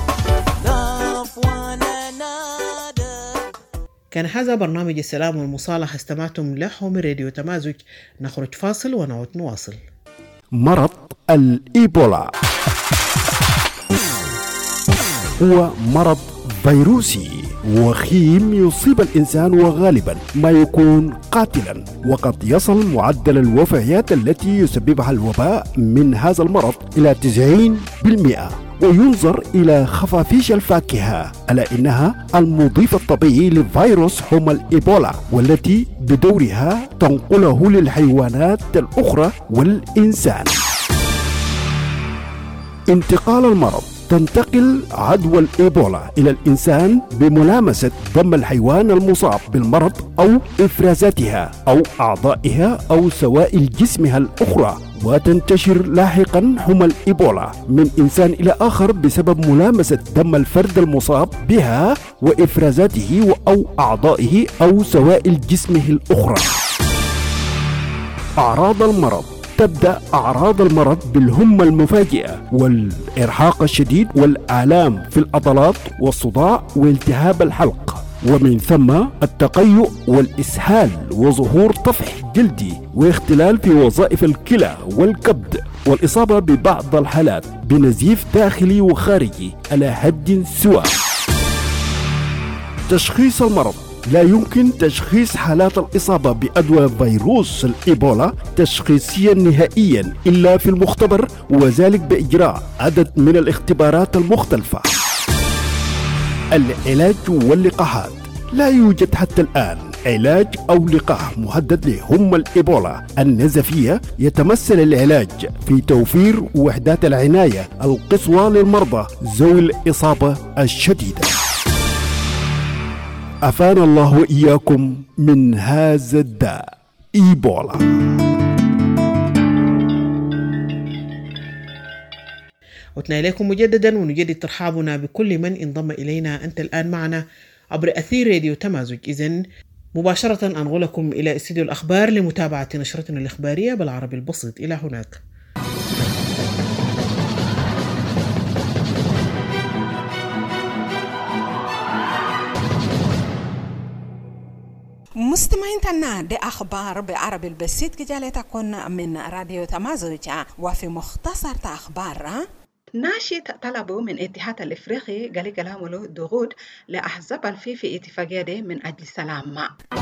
كان هذا برنامج السلام والمصالحة استمعتم له من راديو تمازج. نخرج فاصل ونعود نواصل. مرض الإيبولا هو مرض فيروسي وخيم يصيب الإنسان وغالبا ما يكون قاتلا وقد يصل معدل الوفيات التي يسببها الوباء من هذا المرض إلى 90%. وينظر إلى خفافيش الفاكهة ألا إنها المضيف الطبيعي لفيروس حمى الإيبولا والتي بدورها تنقله للحيوانات الأخرى والإنسان. انتقال المرض تنتقل عدوى الإيبولا إلى الإنسان بملامسة دم الحيوان المصاب بالمرض أو إفرازاتها أو أعضائها أو سوائل جسمها الأخرى وتنتشر لاحقا حمى الإيبولا من إنسان إلى آخر بسبب ملامسة دم الفرد المصاب بها وإفرازاته أو أعضائه أو سوائل جسمه الأخرى. أعراض المرض تبدأ أعراض المرض بالهمة المفاجئة والإرهاق الشديد والآلام في العضلات والصداع والتهاب الحلق ومن ثم التقيؤ والإسهال وظهور طفح جلدي واختلال في وظائف الكلى والكبد والإصابة ببعض الحالات بنزيف داخلي وخارجي على حد سواء. تشخيص المرض لا يمكن تشخيص حالات الإصابة بأدوى فيروس الإيبولا تشخيصيا نهائيا إلا في المختبر وذلك بإجراء عدد من الاختبارات المختلفة. العلاج واللقاحات لا يوجد حتى الآن علاج أو لقاح محدد لهمة الإيبولا النزفية. يتمثل العلاج في توفير وحدات العناية القصوى للمرضى ذوي الإصابة الشديدة. أفانا الله وإياكم من هذا الداء إيبولا. عدنا إليكم مجددا ونجدد ترحابنا بكل من انضم إلينا. أنت الآن معنا عبر أثير راديو تمازج. إذن مباشرة أنقلكم إلى استديو الأخبار لمتابعة نشرتنا الإخبارية بالعربي البسيط. إلى هناك. مستمعين تنا دي أخبار بعربي البسيط كجالة تكون من راديو تمازج. وفي مختصر أخبار ناشط طلبوا من الاتحاد الإفريقي قال كلامه له ضغوط لأحزاب في اتفاقية من أجل السلام.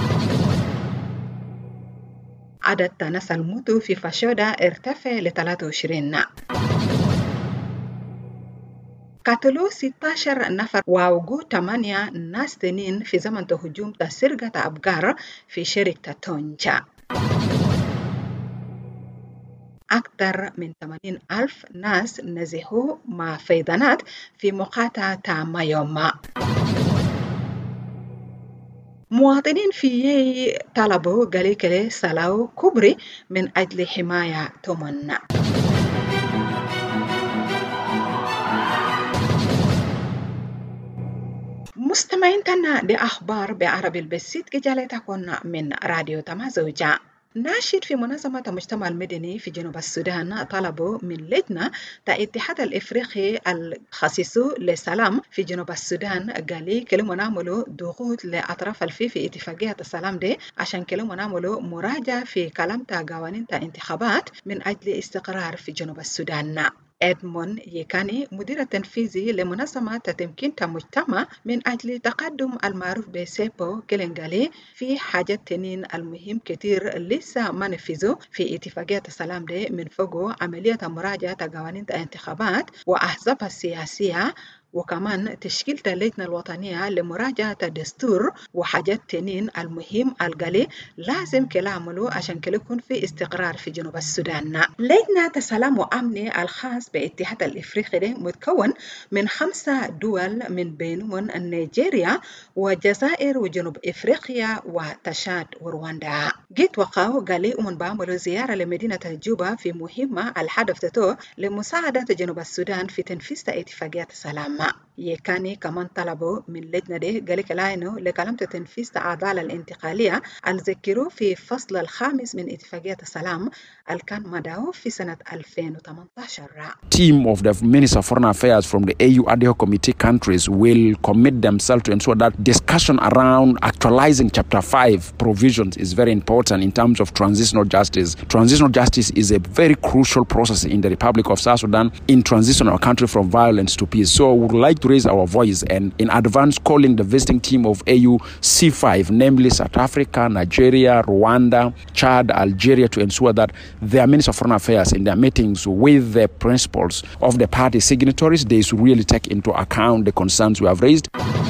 عدد ناس الموتوا في فاشودا ارتفع ل 23. قتلوا 16 نفر ووجود 8 ناس تانيين في زمن هجوم سرقة أبقار في شركة تونجا. أكثر من 80,000 ناس نزحوا مع فيضانات في مقاطعة مايوما. مواطنين في طلبوا قليل صلاة كبري من أجل حماية تمن. مستمعين تنا دي أخبار بعربي البسيط كجالة تكون من راديو تمازوجا. ناشط في منظمة المجتمع المدني في جنوب السودان طلبوا من لجنة الاتحاد الإفريقي الخاص للسلام في جنوب السودان قال كلمة نعملوا ضغوط لأطراف في اتفاقية السلام دي عشان كلمة نعملوا مراجعة في كلام قوانين انتخابات من أجل استقرار في جنوب السودان. إدمون يكاني مدير التنفيذي لمنظمة تمكين المجتمع من أجل تقدم المعروف بسيبو كلنغالي في حاجات تنين المهم كتير لسه ما نفذوا في اتفاقية السلام دي من فوق عملية مراجعة قوانين الانتخابات وأحزاب السياسية وكمان تشكيل اللجنة الوطنية لمراجعة الدستور وحاجات تنين المهم القلي لازم كلامه عشان كل يكون في استقرار في جنوب السودان. لجنة السلام وأمن الخاص باتحاد الإفريقي ده متكون من 5 دول من بينهم نيجيريا والجزائر وجنوب إفريقيا وتشاد ورواندا. جيت وقعوا قالي من بعملوا زيارة لمدينة جوبا في مهمة الهدف تتو لمساعدة جنوب السودان في تنفيذ اتفاقية السلام. يكاني كمان طلبوا من لجنة دي قال كلاينو لكلام تنفيذ العدالة الانتقالية الذكروا في فصل الخامس من اتفاقية السلام الكان مدعو في سنة 2018. Team of the Minister of Foreign Affairs from the AU ad hoc committee countries will commit themselves to ensure that discussion around actualizing Chapter 5 provisions is very important in terms of transitional justice. Transitional justice is a very crucial process in the Republic of South Sudan in transitioning our country from violence to peace. So we would like to raise our voice and in advance calling the visiting team of AU C5, namely South Africa, Nigeria, Rwanda, Chad, Algeria, to ensure that their Minister of Foreign Affairs in their meetings with the principals of the party signatories, they should really take into account the concerns we have raised.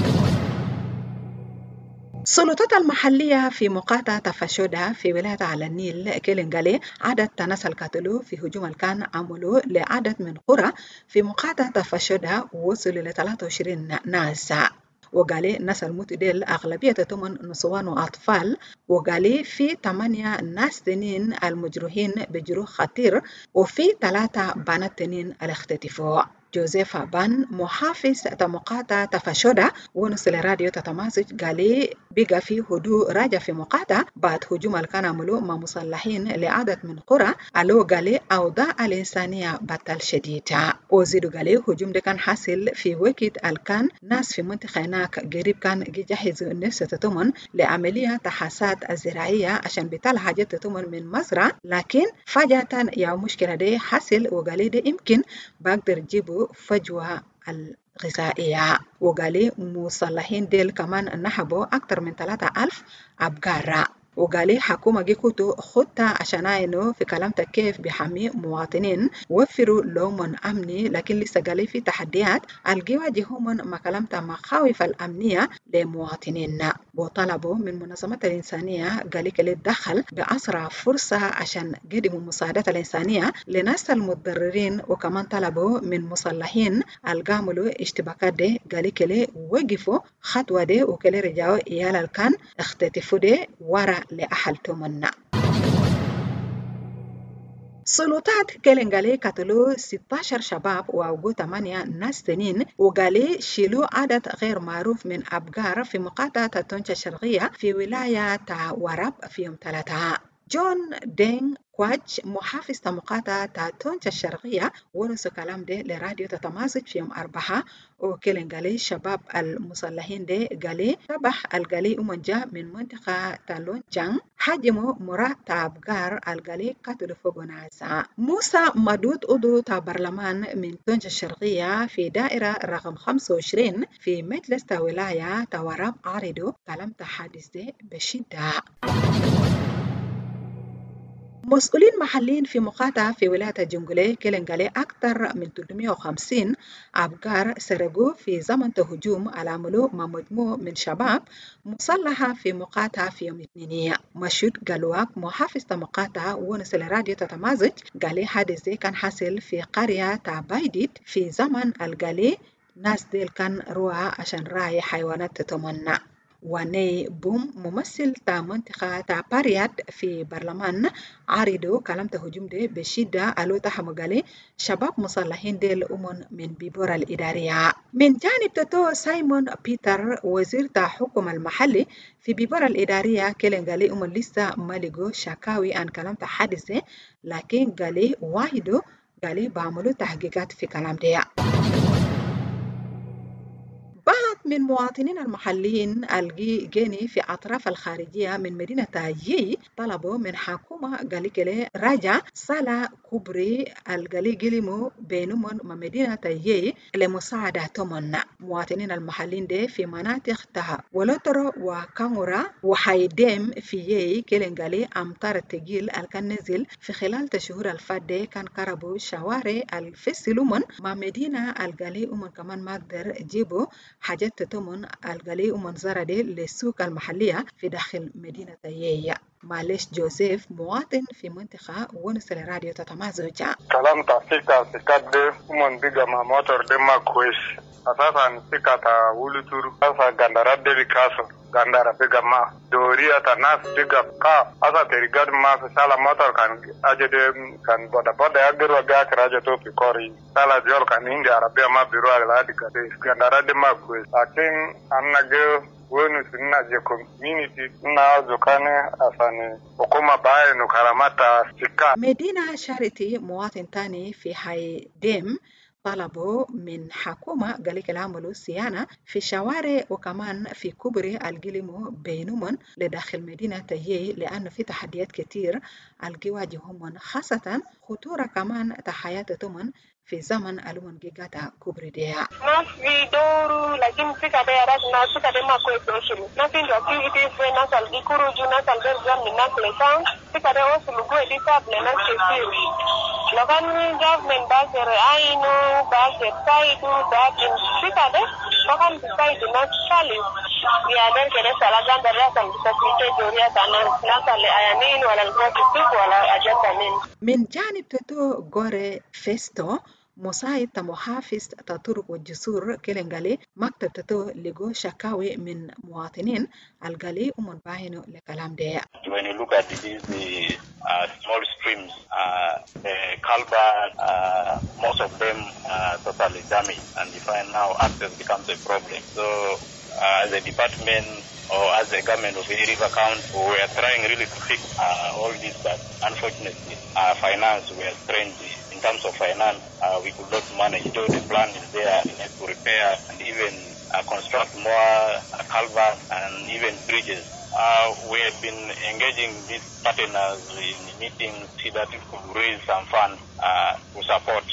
السلطات المحلية في مقاطعة فاشودا في ولاية على النيل كيلنغالي عدد ناس القتلوا في هجوم كان عملوا لعدد من قرى في مقاطعة فاشودا وصلوا ل 23 ناس. وقالي ناس الموت ديل أغلبية تمن نسوان وأطفال. وقالي في 8 ناس تنين المجروحين بجروح خطير وفي 3 بنات تنين الاختطفوا. جوزيف بان محافظ مقاطعة فاشودا ونصل راديو تتمازج قالي بقى في هدوء راجع في مقاطعة بعد هجوم كان عملوا مع مسلحين لعدد من قرى. قالوا قالي أوضاع الإنسانية بطل شديدة. وزيدوا قالي هجوم ده كان حاصل في وقت الكان ناس في منطقة هناك قريب كان جهزوا نفسه تتمن لعملية تحاسات الزراعية عشان بتال حاجات تتمن من مزرعة، لكن فجأة يا مشكلة ده حاصل وقالي ده يمكن بقدر جيبوا فجوة الغذائية. وقالي مصلحين ديل كمان نحبوا أكتر من 3,000 أبقار. وقالي حكومة جيكوتو خطة عشان إنه في كلامته كيف بيحمي مواطنين وفروا لهم أمني، لكن لسه قالي في تحديات الجواجههم مع كلامته مخاوف الأمنية لمواطنين. وطلبوا من منظمات الإنسانية قالي كلي تدخل بأسرع فرصة عشان قدموا المساعدات الإنسانية لناس المتضررين. وكمان طلبوا من مصلحين القاملوا اشتباكات دي قالي كلي وقفوا خطوة دي وكلي رجعوا إيال الكان اختطفوا دي ورا لأحل تمنى. سلطات كيلنغالي قتلوا 16 شباب وأوقوا 8 ناس تانيين، وقالي شيلوا عدد غير معروف من أبقار في مقاطعة تونشا الشرقية في ولاية وراب في يوم 3. جون دينغ كواج محافظ مقاطعة تونشا الشرقية ورسو كلام ده لراديو تتمازج في يوم 4. وكيلنغالي شباب المسلحين ده قالي تبح القالي أمنجا من منطقة تالونجان حجموا مرا تابقار القالي قتلوا فوق ناسا. موسى مدود أدو برلمان من تونشا الشرقية في دائرة رقم 25 في مجلس ولاية وراب عرضو كلام تحدث ده بشدة. مسؤولين محليين في مقاطعة في ولاية الجنجولي كيلنغالي أكثر من 350 أبقار سرقوا في زمن هجوم على عملوا مع مجموعة من شباب مسلحة في مقاطعة في يوم 2. مشهود قالواك محافظ مقاطعة ونسل راديو تتمازج قالي حادث كان حاصل في قرية بايديت في زمن القالي ناس ديل كان روى عشان راعي حيوانات تتمنى. وني بوم ممثل تا منطقة تا باريات في برلمان عارضو كلام تهجم ده بشدة ألو تحمقالي شباب مصلحين دي الأمن من بيبورا الإدارية. من جانب تتو سايمون بيتر وزير تا حكم المحلي في بيبورا الإدارية كيلنغالي أمن لسه ماليغو شكاوي عن كلام تحدث ده، لكن قالي واحدو قالي بعملوا تحقيقات في كلام ده. من مواطنين المحليين الجيني في أطراف الخارجية من مدينة يي طلبوا من حكومة قالي راجع صالة كبري القالي جلمو بينهم مدينة يي لمساعدتهم. مواطنين المحليين دي في مناطق تها ولوترو وكانغورا وحيديم في يي كيلنغالي أمطار التقيل كان نزل في خلال الشهور الفاتة كان كربوا شوارع الفسلومن مع مدينة القالي كمان ما قدر جيبوا حاجات تتمن القلي ومنظرة دي للسوق المحلية في داخل مدينة يي. معلش جوزيف مواطن في منطقة ونسل راديو تتمازج. كلام تفكير دي ومن بيجا ما موتور دي ما كويس أساسا سيكا تا ولتور أساسا غاندارات دي بكاسو غاندارا بيجا ما دوريا تا ناس بيجا كا أساسا تريغاد ما في سالة موتور كان أجد كان بودا يقدروا بياك راجة تو في كوري سالة جول كان إندي عربية ما بيروا الهادي كده غاندارات دي ما كويس لكن أنا جو wenu sina je community na zokane afani hukuma bae nukaramata sika. مدينة شارتي مواطن تاني في حي ديم طلبوا من حكومة قالك العملوا صيانة في الشوارع وكمان في كبري القلموا بينهم لداخل مدينة يي لأنه في تحديات كتير الجواجههم خاصة خطورة كمان تحياتهم في زمن ألوان جيجاتا كوبري ديها. ناس بيدوروا لكن في كده ناس في كده ما كويس وشلو. ناس في activities في ناس اللي يخرجوا ناس اللي بيرجعوا من ناس لسان في كده وصلوا جوا دي تاب لناس كتير. لو كان government باسر عينه باسر سايدو باسر في كده وكان بسايد ناس شالي. يعني كده سلاجان دراسة بتسويه جوريا ناس اللي عيانين ولا الجواتيك ولا أجاتين. من جانب تتو غوري فيستو مساعد محافظ الطرق والجسور كيلنغالي مكتب تتو لغو شكاوي من مواطنين الغالي ومن باهنو لكلام ده. When you look at these small streams, the culvert, most of them are totally damaged, and you find now access becomes a problem. So as a department or as a government of the River County, we are trying really to fix all this, but unfortunately finance, we are strained. In terms of finance, we could not manage. Though the plan is there to repair and even construct more culverts and even bridges. We have been engaging these partners in meetings so that we could raise some funds to support.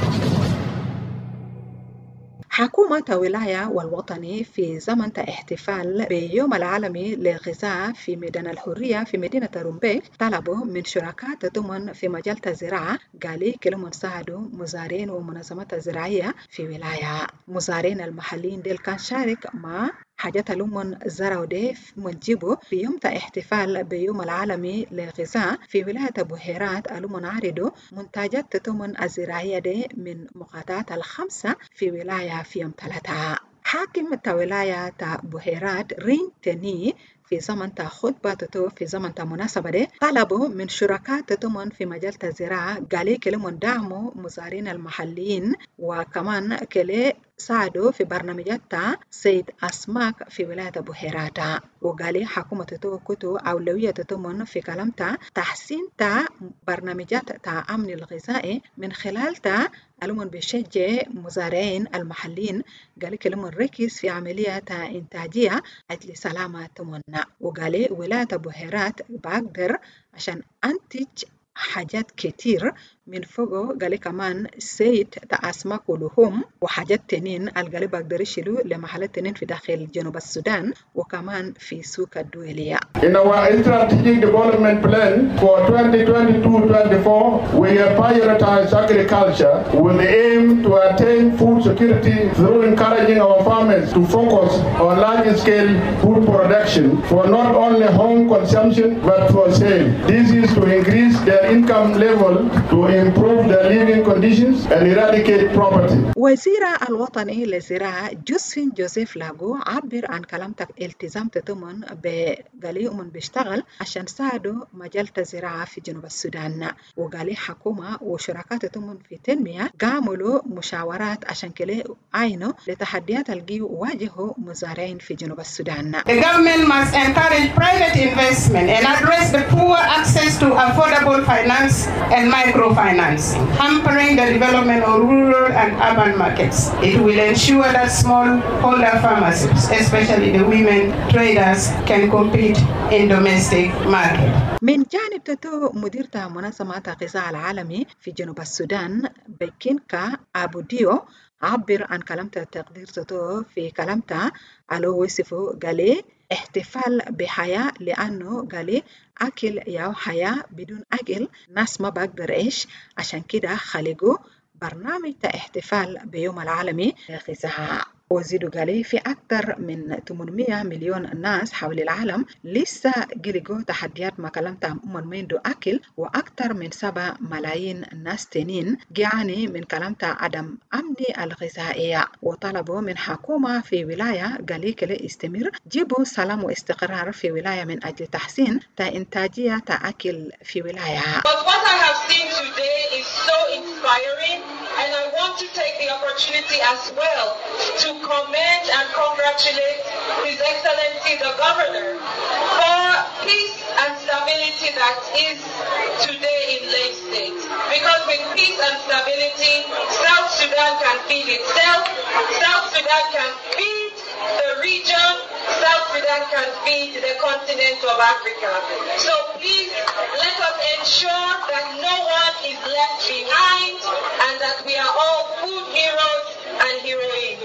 حكومة ولاية والوطني في زمن احتفال بيوم العالمي للغذاء في ميدان الحرية في مدينة رومبيك طلبوا من شركاء تضمن في مجال الزراعة قالي كلهم ساعدوا مزارعين ومنظمات الزراعية في ولاية. مزارعين المحليين ديل كان شارك مع حاجات لهم زرعوا ده منجبوا في يوم احتفال بيوم العالمي للغذاء في ولاية بوهيرات لهم عارضوا منتجات تضمن الزراعية ده من مقاطعات الخمسة في ولاية في يوم 3. حاكم ولاية بوهيرات رين تني في زمن تا خطبة تتو في زمن تا مناسبة دي طلبوا من شركاء تتمن في مجال الزراعة قالي كلمون دعموا مزارعين المحليين وكمان كلي ساعدوا في برنامجات تا صيد أسماك في ولاية بحيرات وقالي حكومة تتو كتو أولوية تتمن في كلام تا تحسين تا برنامجات تا أمن الغذائي من خلال تا ألمون بشجع مزارعين المحليين قالي كلمون ركز في عملية تا إنتاجية أجل سلامة تمنى وقالي ولاية بحيرات بقدر عشان أنتج حاجات كتير من فوقه قالي كمان سيد تا أسماك ولحوم وحاجات تنين القالي بقدر يشيلوا لمحلات تنين في داخل جنوب السودان وكمان في سوق الدولية. In our strategic development plan for 2022-24, we have prioritized agriculture with the aim to attain food security through encouraging our farmers to focus on large-scale food production for not only home consumption but for sale. This is to increase their income level to improve their living conditions and eradicate poverty. وزير الوطني للزراعة جوزيف لاغو عبر عن كلامتك التزام تتمن بقالي من بيشتغل عشان ساعدوا مجال الزراعة في جنوب السودان وقالي حكومة وشركات تتمن في تنمية قاملوا مشاورات عشان كلي عينوا لتحديات اللي واجهوا مزارعين في جنوب السودان. The government must encourage private investment and address the poor access to affordable finance and microfinance, hampering the development of rural and urban markets. It will ensure that smallholder farmers, especially the women traders, can compete in domestic market. من جانب تتو مدير منظمة الغذاء العالمي في جنوب السودان بكينكا أبو ديو عبر عن كلامته تقدير تتو في كلامته على وصفه قالي احتفال بحياة لأنه قالي أكل ياو حياة بدون أكل ناس ما بقدر إيش عشان كده خلقوا برنامج احتفال بيوم العالمي للغذاء وزيدوا قالي في أكثر من 800 مليون ناس حول العالم لسه قلقوا تحديات ما كلمتهم من دو أكل وأكثر من 7 ملايين ناس تانيين جعاني من كلمتها عدم أمن الغذائية وطلبوا من حكومة في ولاية قالي كلي استمر جيبوا سلام واستقرار في ولاية من أجل تحسين إنتاجية أكل في ولاية. But what I have seen today is so inspiring, and I want to take the opportunity as well to commend and congratulate His Excellency the Governor for peace and stability that is today in Lake State. Because with peace and stability, South Sudan can feed itself, South Sudan can feed the region, South Sudan can feed the continent of Africa. So please let us ensure that no one is left behind and that we are all food heroes and heroines.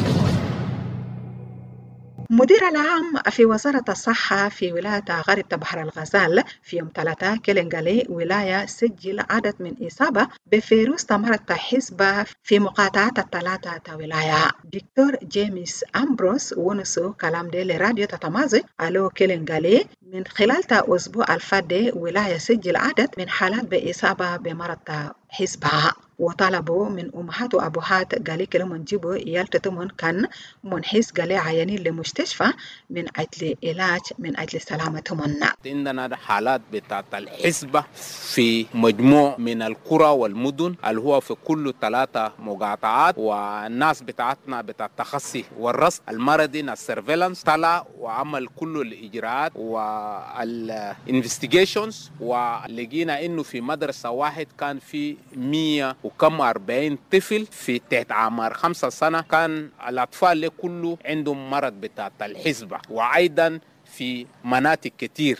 مدير العام في وزارة الصحة في ولاية غرب بحر الغزال في يوم 3 كيلنغالي ولاية سجل عدد من إصابة بفيروس مرض حصبة في مقاطعات الثلاثة ولاية. دكتور جيمس أمبروس ونسو كلام دي لراديو تتمازج ألو كيلنغالي من خلال أسبوع الفادي ولاية سجل عدد من حالات بإصابة بمرض حصبة وطلبوا من أمهات وأبوهات قالي كلهم نجيبوا يالتتمون كان منحس قالي عيانين لمستشفى من أجل علاج من أجل سلامتهم. عندنا حالات بتاعت الحصبة في مجموع من القرى والمدن اللي هو في كل 3 مقاطعات والناس بتاعتنا بتاع التخصي والرصد المرضي السيرفيلانس طلع وعمل كل الإجراءات والانفستيجيشنز ولقينا إنه في مدرسة واحد كان في 140 طفل في تحت عمر 5 سنة كان الأطفال كله عندهم مرض بتاع الحصبة وأيضا في مناطق كتير.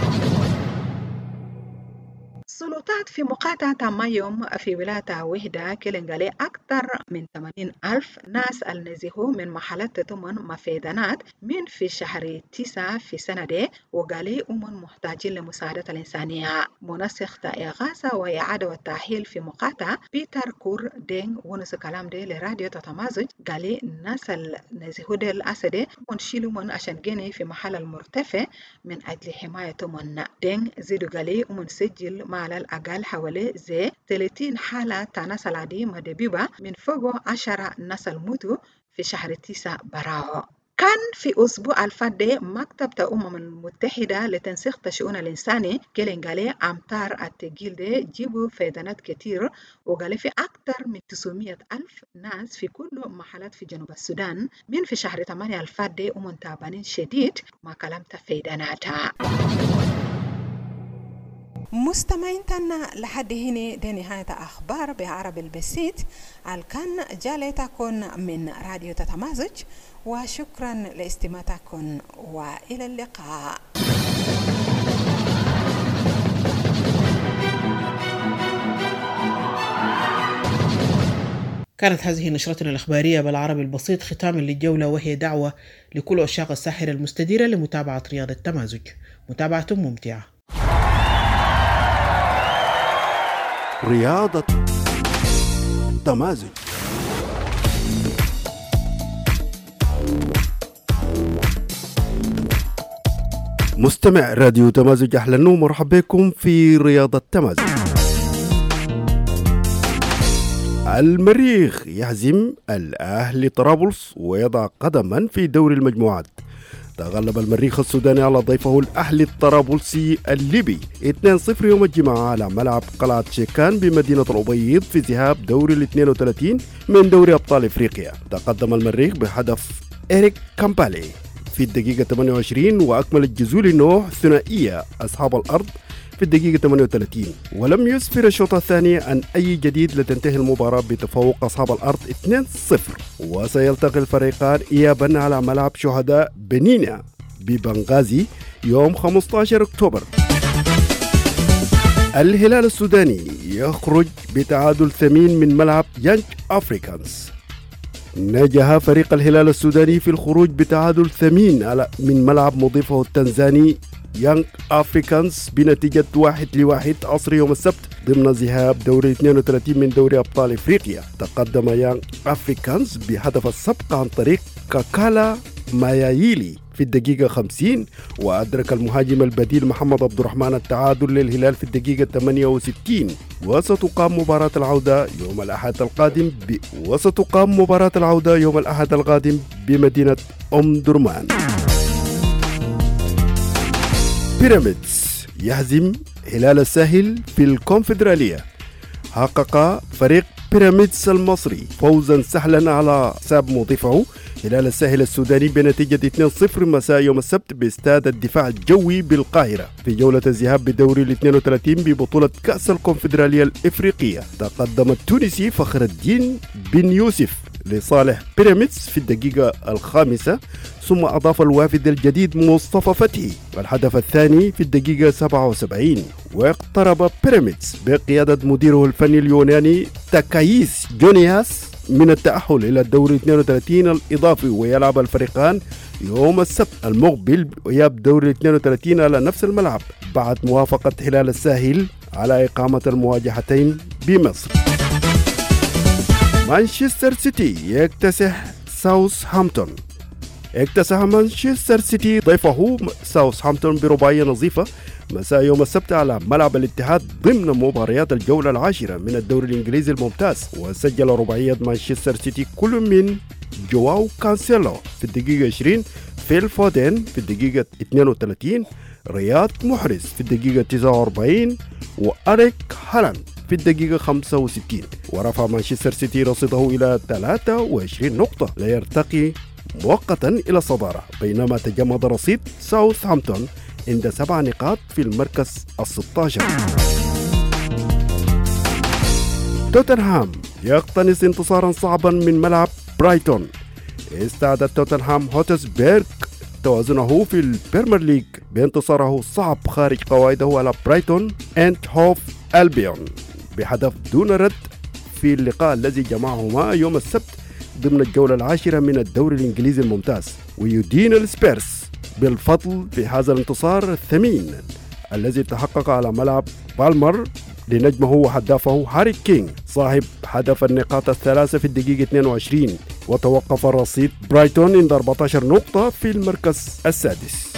السلطات في مقاطعة مايوم في ولاية وحدة كيلنغالي أكثر من 80,000 ناس النزهوا من محلات تتمن مفيدانات من في شهر 9 في سنة دي وقالي محتاجين لمساعدة الإنسانية. منسق إغاثة وإعادة والتأهيل في مقاطعة بيتر كور دين ونسو كلام دي لراديو تتمازج قالي الناس النزهوا دي الأسدي منشيلوا من عشان جيني في محل المرتفع من أجل حماية من دين زيدو قالي ومنسجل مع على الأقل حوالي زي 30 حالة ناس العادية مدبيبة من فوق 10 ناس الموتوا في شهر 9 براو. كان في أسبوع الفات مكتب الأمم المتحدة لتنسيق الشؤون الإنساني قال أمطار التقيل ده جيبوا فيضانات كتير، وقال في أكثر من 900 ألف ناس في كل محلات في جنوب السودان من في شهر 8 الفات ده ومنتابين شديد ما كلمت فيضاناتها. مستمعين تنا لحد هنا دي نهاية أخبار بعربي البسيط الكان جالتكم من راديو تتمازج، وشكرا لاستماعتكم وإلى اللقاء. كانت هذه نشرتنا الإخبارية بالعربي البسيط ختاما للجولة، وهي دعوة لكل عشاق الساحرة المستديرة لمتابعة رياضة التمازج. متابعة ممتعة. رياضة تمازج. مستمع راديو تمازج، أهلا ومرحبا بكم في رياضة تمازج. المريخ يهزم الأهلي طرابلس ويضع قدما في دوري المجموعات. تغلب المريخ السوداني على ضيفه الأهلي الطرابلسي الليبي 2-0 يوم الجمعة على ملعب قلعة شيكان بمدينة الأبيض في ذهاب دوري ال 32 من دوري أبطال إفريقيا. تقدم المريخ بهدف إريك كامبالي في الدقيقة 28، وأكمل الجزولي نوح ثنائية أصحاب الأرض في الدقيقة 38، ولم يسفر الشوط الثاني عن أي جديد لتنتهي المباراة بتفوق أصحاب الأرض 2-0. وسيلتقي الفريقان إيابا على ملعب شهداء بنينا ببنغازي يوم 15 أكتوبر. الهلال السوداني يخرج بتعادل ثمين من ملعب يانج أفريكانز. نجح فريق الهلال السوداني في الخروج بتعادل ثمين من ملعب مضيفه التنزاني يانج أفريكانز بنتيجة 1-1 عصر يوم السبت ضمن ذهاب دوري 32 من دوري أبطال إفريقيا. تقدم يانج أفريكانز بهدف السبق عن طريق كاكالا مايايلي في الدقيقة 50، وأدرك المهاجم البديل محمد عبد الرحمن التعادل للهلال في الدقيقة 68. وستقام مباراة العودة يوم الأحد القادم بمدينة أم درمان. بيراميدز يهزم هلال الساحل في الكونفدرالية. حقق فريق بيراميدز المصري فوزا سهلا على حساب مضيفه هلال الساحل السوداني بنتيجة 2-0 مساء يوم السبت باستاد الدفاع الجوي بالقاهرة في جولة الذهاب بدوري ال 32 ببطولة كأس الكونفدرالية الإفريقية. تقدم التونسي فخر الدين بن يوسف لصالح بيراميدز في الدقيقة 5، ثم أضاف الوافد الجديد مصطفى فتحي الهدف الثاني في الدقيقة 77. واقترب بيراميدز بقيادة مديره الفني اليوناني تاكايس جونياس من التأهل إلى الدوري 32 الإضافي، ويلعب الفريقان يوم السبت المقبل وياب دوري 32 على نفس الملعب بعد موافقة هلال الساحل على إقامة المواجهتين بمصر. مانشستر سيتي يكتسح ساوثهامبتون. اكتسح مانشستر سيتي ضيفه ساوثهامبتون برباعية نظيفة مساء يوم السبت على ملعب الاتحاد ضمن مباريات الجولة العاشرة من الدوري الإنجليزي الممتاز. وسجل رباعية مانشستر سيتي كل من جواو كانسيلو في الدقيقة 20، فيل فودين في الدقيقة 32، رياض محرز في الدقيقة 49، وأريك هالاند في الدقيقة 65. ورفع مانشستر سيتي رصيده إلى 23 نقطة ليرتقي مؤقتا إلى الصدارة، بينما تجمد رصيد ساوثهامبتون عند 7 نقاط في المركز 16. توتنهام يقتنص انتصارا صعبا من ملعب برايتون. استعاد توتنهام هوتسبيرغ توازنه في البريمير ليج بانتصاره الصعب خارج قواعده على برايتون اند هوف ألبيون بهدف دون رد في اللقاء الذي جمعهما يوم السبت ضمن الجولة العاشرة من الدوري الإنجليزي الممتاز. ويدين السبيرز بالفضل في هذا الانتصار الثمين الذي تحقق على ملعب بالمر لنجمه وهدافه هاري كين صاحب هدف النقاط الثلاثة في الدقيقة 22. وتوقف الرصيد برايتون عند 14 نقطة في المركز السادس.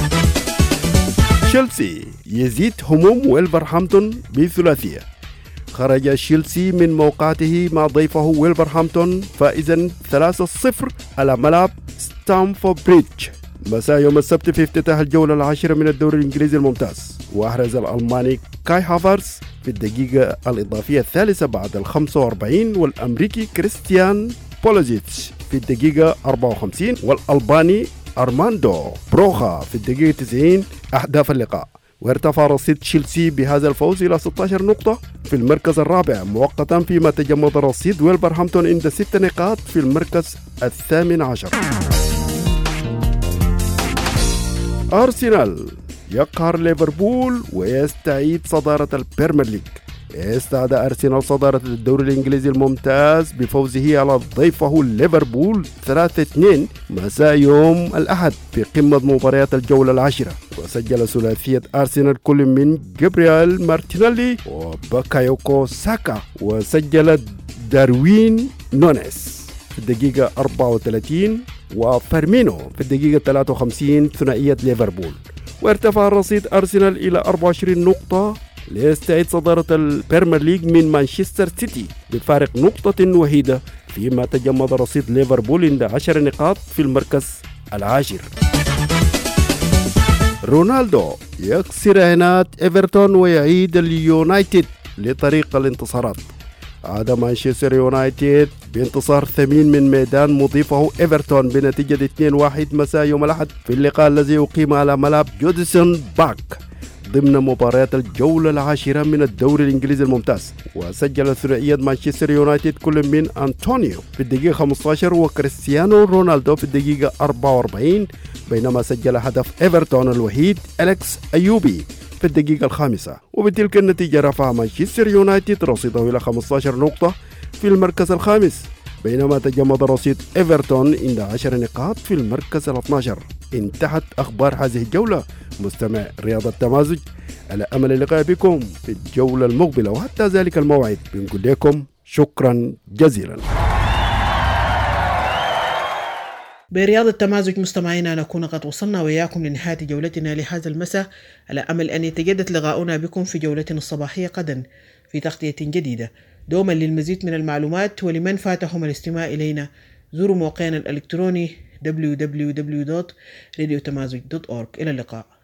تشيلسي يزيد هموم ويلفرهامبتون بثلاثية. خرج تشيلسي من موقعته مع ضيفه ويلفرهامبتون فائزا 3-0 على ملعب ستامفورد بريدج مساء يوم السبت في افتتاح الجولة العاشرة من الدوري الإنجليزي الممتاز. وأحرز الألماني كاي هافرتز في الدقيقة الإضافية الثالثة بعد 45 والأمريكي كريستيان بوليزيتش في الدقيقة 54 والألباني أرماندو بروخا في الدقيقة 90 أهداف اللقاء. وارتفع رصيد تشيلسي بهذا الفوز إلى 16 نقطة في المركز الرابع مؤقتا، فيما تجمد رصيد ويلفرهامبتون عند 6 نقاط في المركز الثامن عشر. أرسنال يقهر ليفربول ويستعيد صدارة البريمير ليج. استعاد أرسنال صدارة الدوري الإنجليزي الممتاز بفوزه على ضيفه ليفربول 3-2 مساء يوم الأحد في قمة مباريات الجولة العاشرة. وسجل ثلاثية أرسنال كل من جابرييل مارتينيلي وباكايوكو ساكا، وسجل داروين نونيز في الدقيقة 34 وفيرمينو في الدقيقة 53 ثنائية ليفربول. وارتفع رصيد أرسنال إلى 24 نقطة ليستعيد صدارة البريمير ليج من مانشستر سيتي بفارق نقطة وحيدة، فيما تجمد رصيد ليفربول عند 10 نقاط في المركز العاشر. رونالدو يكسر عناد إيفرتون ويعيد اليونايتد لطريق الانتصارات. عاد مانشستر يونايتد بانتصار ثمين من ميدان مضيفه إيفرتون بنتيجة 2-1 مساء يوم الأحد في اللقاء الذي أقيم على ملعب جودسون باك ضمن مباريات الجولة العاشرة من الدوري الإنجليزي الممتاز. وسجل ثنائية مانشستر يونايتد كل من أنطونيو في الدقيقة 15 وكريستيانو رونالدو في الدقيقة 44، بينما سجل هدف إيفرتون الوحيد أليكس أيوبي في الدقيقة الخامسة. وبتلك النتيجة رفع مانشستر يونايتد رصيده إلى 15 نقطة في المركز الخامس، بينما تجمد رصيد إيفرتون عند 10 نقاط في المركز ال12. انتهت أخبار هذه الجولة. مستمع رياضة تمازج، على أمل اللقاء بكم في الجولة المقبلة، وحتى ذلك الموعد بنقول لكم شكرا جزيلا. برياض التمازج مستمعينا نكون قد وصلنا وإياكم لنهاية جولتنا لهذا المساء، على أمل أن يتجدد لقاؤنا بكم في جولتنا الصباحية غدا في تغطية جديدة. دوما للمزيد من المعلومات ولمن فاتهم الاستماع إلينا زوروا موقعنا الإلكتروني www.radiotamazig.org. إلى اللقاء.